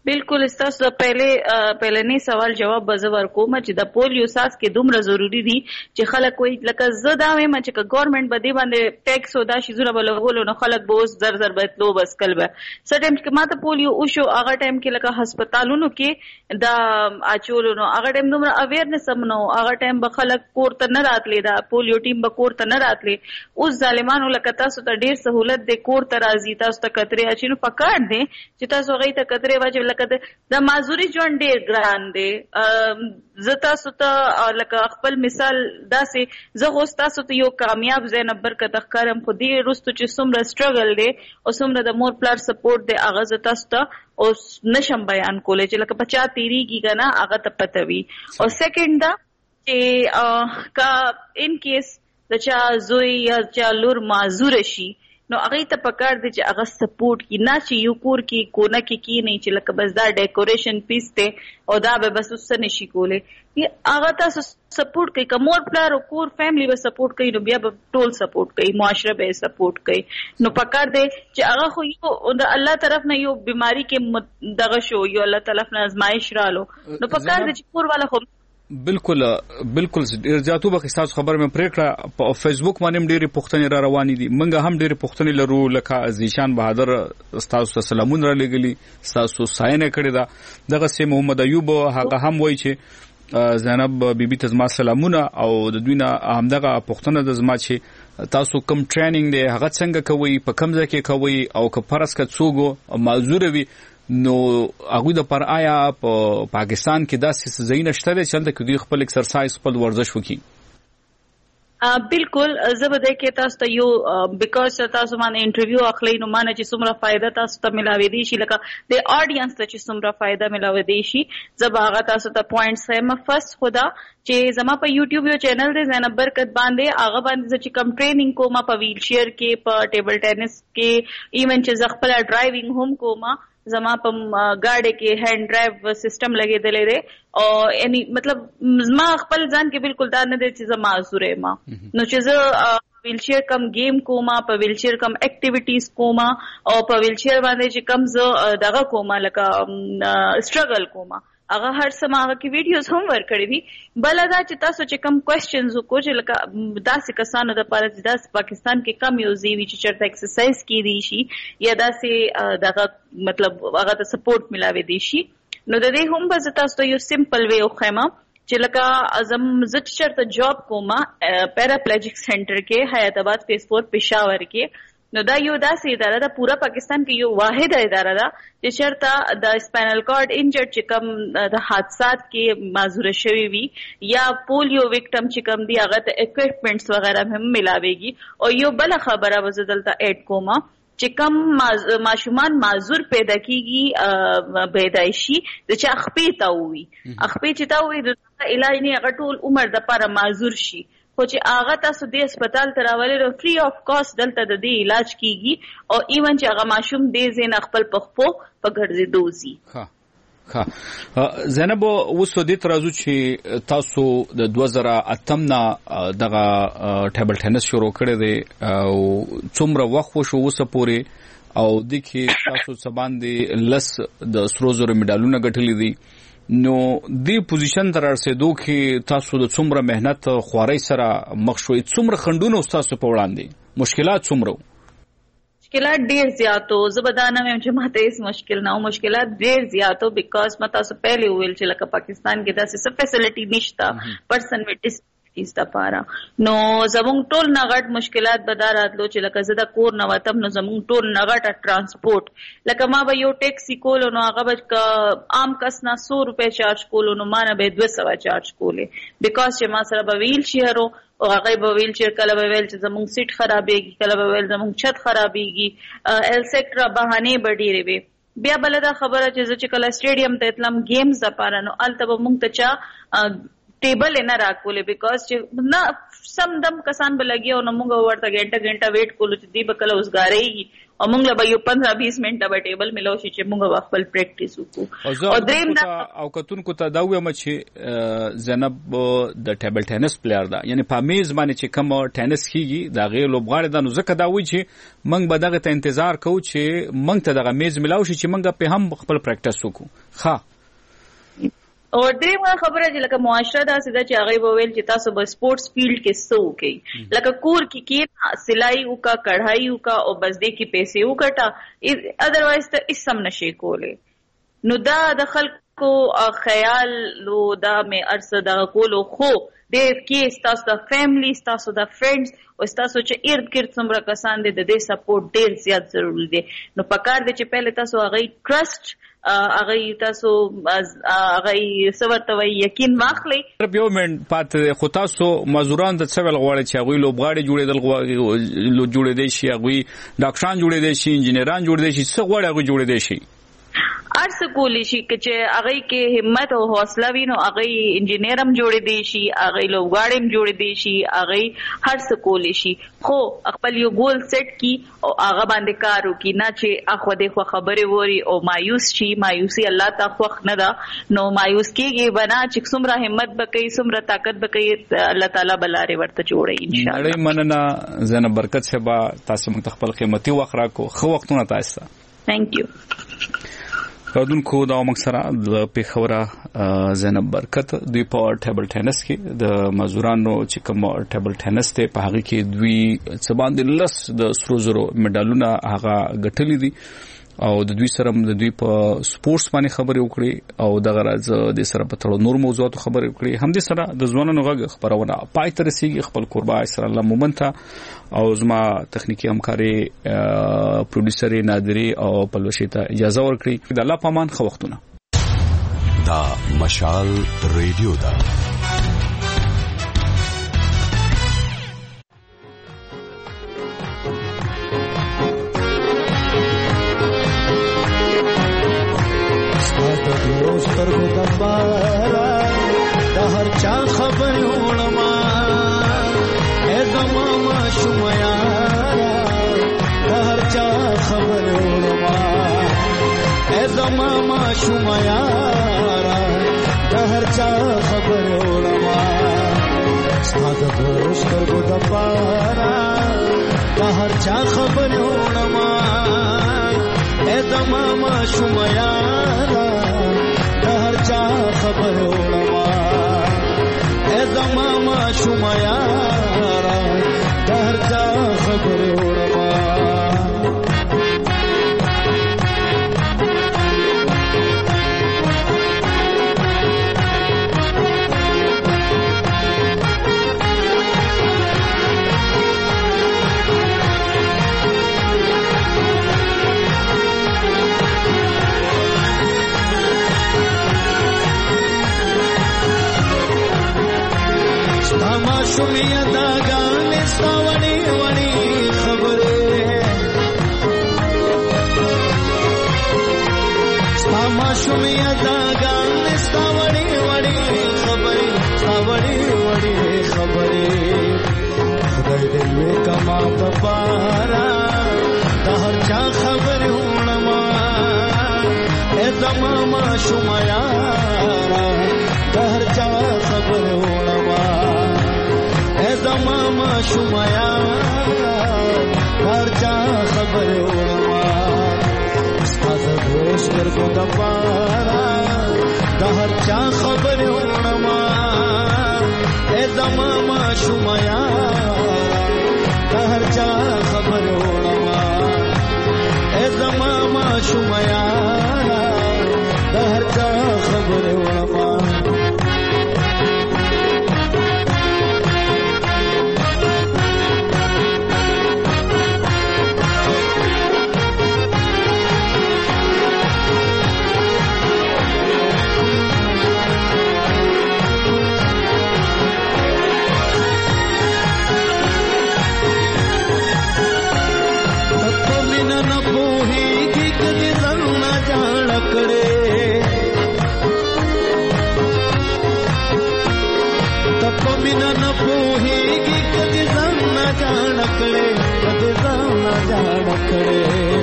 बिल्कुल استاسو د پہله پہلنی سوال جواب بزور کوم چې د پولیو ساس کې دومره ضروری دي چې خلک وایي لکه زه دا وایم چې ګورنمنت به دی باندې ټیکس او دا شیزونه بلغولو نو خلک به اوس زر زر بیتلو بس کلبه سټیم چې ماته پولیو او شو هغه ټایم کې لکه هسپتالونو کې دا اچولو نو هغه ټایم دومره اویرنس هم نو هغه ټایم به خلک کور ته نه راتلی دا پولیو ټیم به کور ته نه راتلی اوس ظالمانو لکه تاسو ته ډیر سہولت دی کور ته راځي تاسو ته کتري اچینو پکړ دی چې تاسو غي ته کتري واجب لکه د مازوري ژوند ډیر ګران دی زتا ستا لکه خپل مثال داسې زه غوښتا سو ته یو کامیاب زینب برکت ښکارم خو دې رستو چې څومره سټرګل دی او څومره د مور پلار سپورټ دی هغه زتا ستا او نشم بیان کولای چې لکه پچا تیریږي کنه هغه ته پته وي او سیکنډ دا چې کا ان کیس د چا زوی یا چا لور معذور شي نو هغه ته پکار دي چې هغه سپورټ کی نه چې یو کور کی کونه کی کی نه چې لکه بس دا ډیکوریشن پیس ته او دا به بس وسه نشي کوله هغه تاسو سپورټ کوي کومور پلار او کور فیملی به سپورټ کوي نو بیا به ټول سپورټ کوي معاشره به سپورټ کوي نو پکار دي چې هغه خو یو د الله طرف نه یو بیماری کې دغه شو یو الله طرف نه ازمایش رالو نو پکار دي چې کور والا خو بالکل بالکل زیاتو به تاسو خبر مې پریکړه په فیسبوک باندې ډېری پښتنې را روانې دي منګه هم ډېری پښتنې لرو لکه زیشان بهادر تاسو سلامون را لګلی تاسو ساينه کړی دا دغه سي محمد ایوب هغه هم وایي چې زینب بیبي ته زما سلامونه او د دوی نه همدغه پښتنه د زما چې تاسو کوم ټریننګ دی هغه څنګه کوي په کوم ځای کې کوي او که فرض کړه څوګو معذور وي نو هغه د پر آیا په پاکستان کې داسې ځای نشته چې هلته کې دوی خپل ایکسرسایز خپل ورزش وکړي بالکل زه به د کې تاسو ته یو بیکاز تاسو باندې انټرویو اخلي نو مانه چې څومره فائدہ تاسو ته ملاوي دي شي لکه د اډینس ته چې څومره فائدہ ملاوي دي شي زه هغه تاسو ته پوینټس هم فرست خدا چې زما په یوټیوب یو چینل دی زینب برکت باندې هغه باندې چې کم ټریننګ کوم په ویل چیر کې په ټیبل ټینس کې ایون چې زه خپل ډرایوینګ هم کوم زما په گاډي کې هاند ډرایو سیستم لګیدلې دی او یعنی مطلب زما خپل ځان کې بالکل دا نه دی چې زما معذور یم نو چې زه ویل چیر کم گیم کوما په ویل چیر کم اکټیویټیز کوما او په ویل چیر باندې چې کم زه دغه کوما لکه سټرګل کوما هغه هر سم هغه کې ویډیوز هم ورکړې دي بل دا چې تاسو چې کم کوېسچنز وکړو چې لکه داسې کسانو د پاره چې داسې پاکستان کې کم یو ځای وي چې چېرته ایکسرسایز کیدی شي یا داسې دغه مطلب هغه ته سپورټ ملاوي دی شي نو د دې هم به زه تاسو ته یو سمپل وی وښیم چې لکه زم زه چېرته جاب کومه پیراپلیجیک سنټر کې حیات آباد فیس فور پېښور کې نو دا یو داسې اداره ده پورا پاکستان کې یو واحد اداره ده چې چېرته د سپاینل کارډ انجرډ چې کوم د حادثات کې معذور شوي وي یا پولیو وکټم چې کوم دی هغه ته اکوپمنټس وغیرہ هم ملاويږي او یو بل خبره به زه دلته اډ کومه چې کوم ماشومان معذور پیدا کیږي پیدایشي د چا خپې ته وي خپې چې تا وي د علاج نه هغه ټول عمر د لپاره معذور شي خو چې هغه تاسو د هسپتال ته راولې نو فری اف کاست دلته د دې علاج کیږي او ایون چې هغه ماشوم دې زین خپل پخپو په ګرځي دوزي ها ها زینب اوس دې ترازو چې تاسو د دوه زره اتم نه دغه ټیبل ټینس شروع کړی دی او څومره وخت وشو اوسه پورې او د کې تاسو سبان دي لس د سرو زرو میډالونه ګټلي دي نو دې پوزیشن تر رسیدو کې تاسو د څومره مهنت خواري سره مخ شوي څومره خندونه تاسو په وړاندې مشکلات څومره مشکلات ډیر زیاتو زبدانه مې چې ماته هیڅ مشکل نه او مشکلات ډیر زیاتو بیکاز ما تاسو پہلے ویل چې لکه پاکستان کې داسې څه فیسیلیټي نشته پرسن وټ ایز د پاره نو زموږ ټول نغټ مشکلات به دا راتلو چې لکه زه د کور نه وتم نو زموږ ټول نغټ ترانسپورټ لکه ما به یو ټیکسي کولو نو هغه به عام کس نه سو روپے چارج کولو نو ما نه به دوه سوه چارج کولې بیکاز چې ما سره به ویل چیرو او هغه به ویل چیر کله به ویل چې زموږ سیټ خرابېږي کله به ویل زموږ چھت خرابېږي ایل سیکټر بهانه به ډېرې وي بیا بل دا خبره چې زه چې کله سټیډیم ته تلم گیمز لپاره نو الته به مونږ ته چا ټیبل نه راکولې بیکاز چې نه سم دم کسان به لګي او نو موږ ورته ګنټه ګنټه ویټ کولو چې دی به کله اوسګارېږي او موږ له یو پندرہ بیس منټه به ټیبل ملو شي چې موږ خپل پریکټیس وکړو. او دریم دا او کتونکو ته دا وایم چې زینب د ټیبل ټینس پلیئر ده، یعنی په میز باندې چې کوم ټینس کیږي دا غیر لوبغاړي ده، نو ځکه دا وایي چې موږ به دغه ته انتظار کوو چې موږ ته دغه میز ملاو شي چې موږ په هم خپل پریکټیس وکړو. ښه او دغه خبره چې لکه معاشره دا سده چې هغه وویل چې تاسو به سپورتس فیلډ کې څه وکړي، لکه کور کې کې سلای وکا کڑھائی وکا او بس دې کې پیسې وکټا، اذروایز ته اسم نشي کوله. نو دا د خلکو خیال لو دا مې ارسه دا کولو خو د کې تاسو د فیملی تاسو د فرندز او تاسو چې ارد ګرد څومره کسان دي د دې سپورټ ډیر زیات ضروري دي. نو پکار دي چې پہله تاسو هغه ټرست هغه تاسو هغه سورته وي یقین واخلي. یو منټ پات خو تاسو مزوران د څول غواړي چې هغه لوبغاړي جوړېدل غواړي جوړېدل شي، هغه ډاکټران جوړېدل شي، انجینران جوړېدل شي، څه غواړي هغه جوړېدل شي. ارس کولی شي چې هغه کې همت او حوصله وینو، هغه انجینرم جوړې دی شي، هغه لوګاړم جوړې دی شي، هغه هر څه کولی شي، خو خپل یو ګول سیټ کی او هغه باندې کار وکړي، نه چې اخو د خبره ووري او مایوس شي. مایوسی الله تعالی خو نه ده، نو مایوس کیږي بنا چې څومره همت بکې څومره طاقت بکې الله تعالی بلاره ورته جوړي ان شاء الله. نړۍ مننه زنه برکت صاحب، تاسو موږ خپل قیمتي وخت راکو، خو وختونه تاسو ثانک یو. کودونکو دا مکسره د پیښوره زینب برکت دوی په ټیبل ټینس کې د مزورانو چې کوم ټیبل ټینس ته په هغه کې دوی څه باندې لس د سرو زرو میډالونه هغه ګټلې دي او د دوی سره د دوی په سپورتس باندې خبرې وکړي او د غرض د سره په تړو نور موضوعاتو خبرې وکړي. هم دې سره د ځوانانو غږ خبرونه پای ته رسیږي. خپل قربا سره الله مومنته او زما تخنیکی همکاري پروډوسر نادری او پلوشي ته اجازه ورکړي. د الله پامان خو وختونه دا مشال ریډیو دا ستر کو دبارا د هر چا خبر وړما اے زماما شومیا د هر چا خبر وړما اے زماما شومیا د هر چا خبر وړما ستر کو دبارا د هر چا خبر وړما اے زماما شومیا چا خبر وړما اے زماما شومیا در چا خبر وړما شومیا دا غانې ستاونی ونی خبره سما شومیا دا غانې ستاونی ونی خبره ستاونی ونی خبره خدای دې وې کما پپارا د هر چا خبر وړما اے زماما شومیا د هر چا خبر وړما زماما شومیا هر چا خبر وړما ستاسو ستر کو دپارا د هر چا خبر وړما اے زماما شومیا هر چا خبر وړما اے زماما شومیا هر چا خبر وړما बिना न पोहेगी कदी ज़ान न जान करे कदी ज़ान न जान करे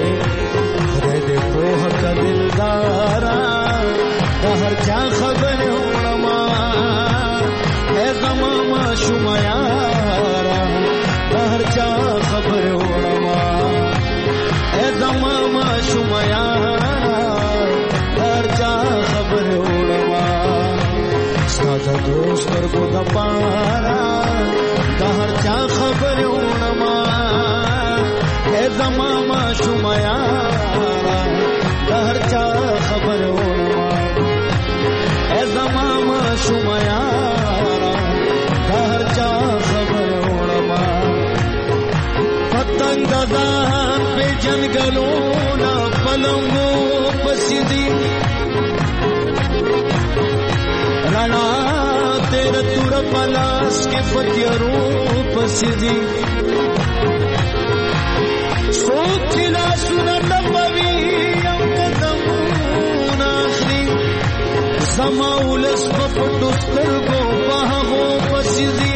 هر چا خبره وړما اے زما ماشوم یارا د هر چا خبره وړما اے زما ماشوم یارا د هر چا خبره وړما ساده دوست ورګو د پارا د هر چا خبره وړما اے زما ماشوم یارا د هر چا خبره وړما اے زما ماشوم یارا د هر چا خبره وړما پتنګ ځان په جنگلونو پلنګو پسیدي رانا تیر تور پلاس کې فتیرو پسیدي سوچ لا سن لبوي ام قدمون اخري زما ولس په پټو سترګو په هغو پسیدي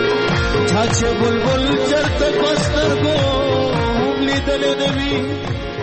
چاچ بلبل چرته پسترګو لیدل دوی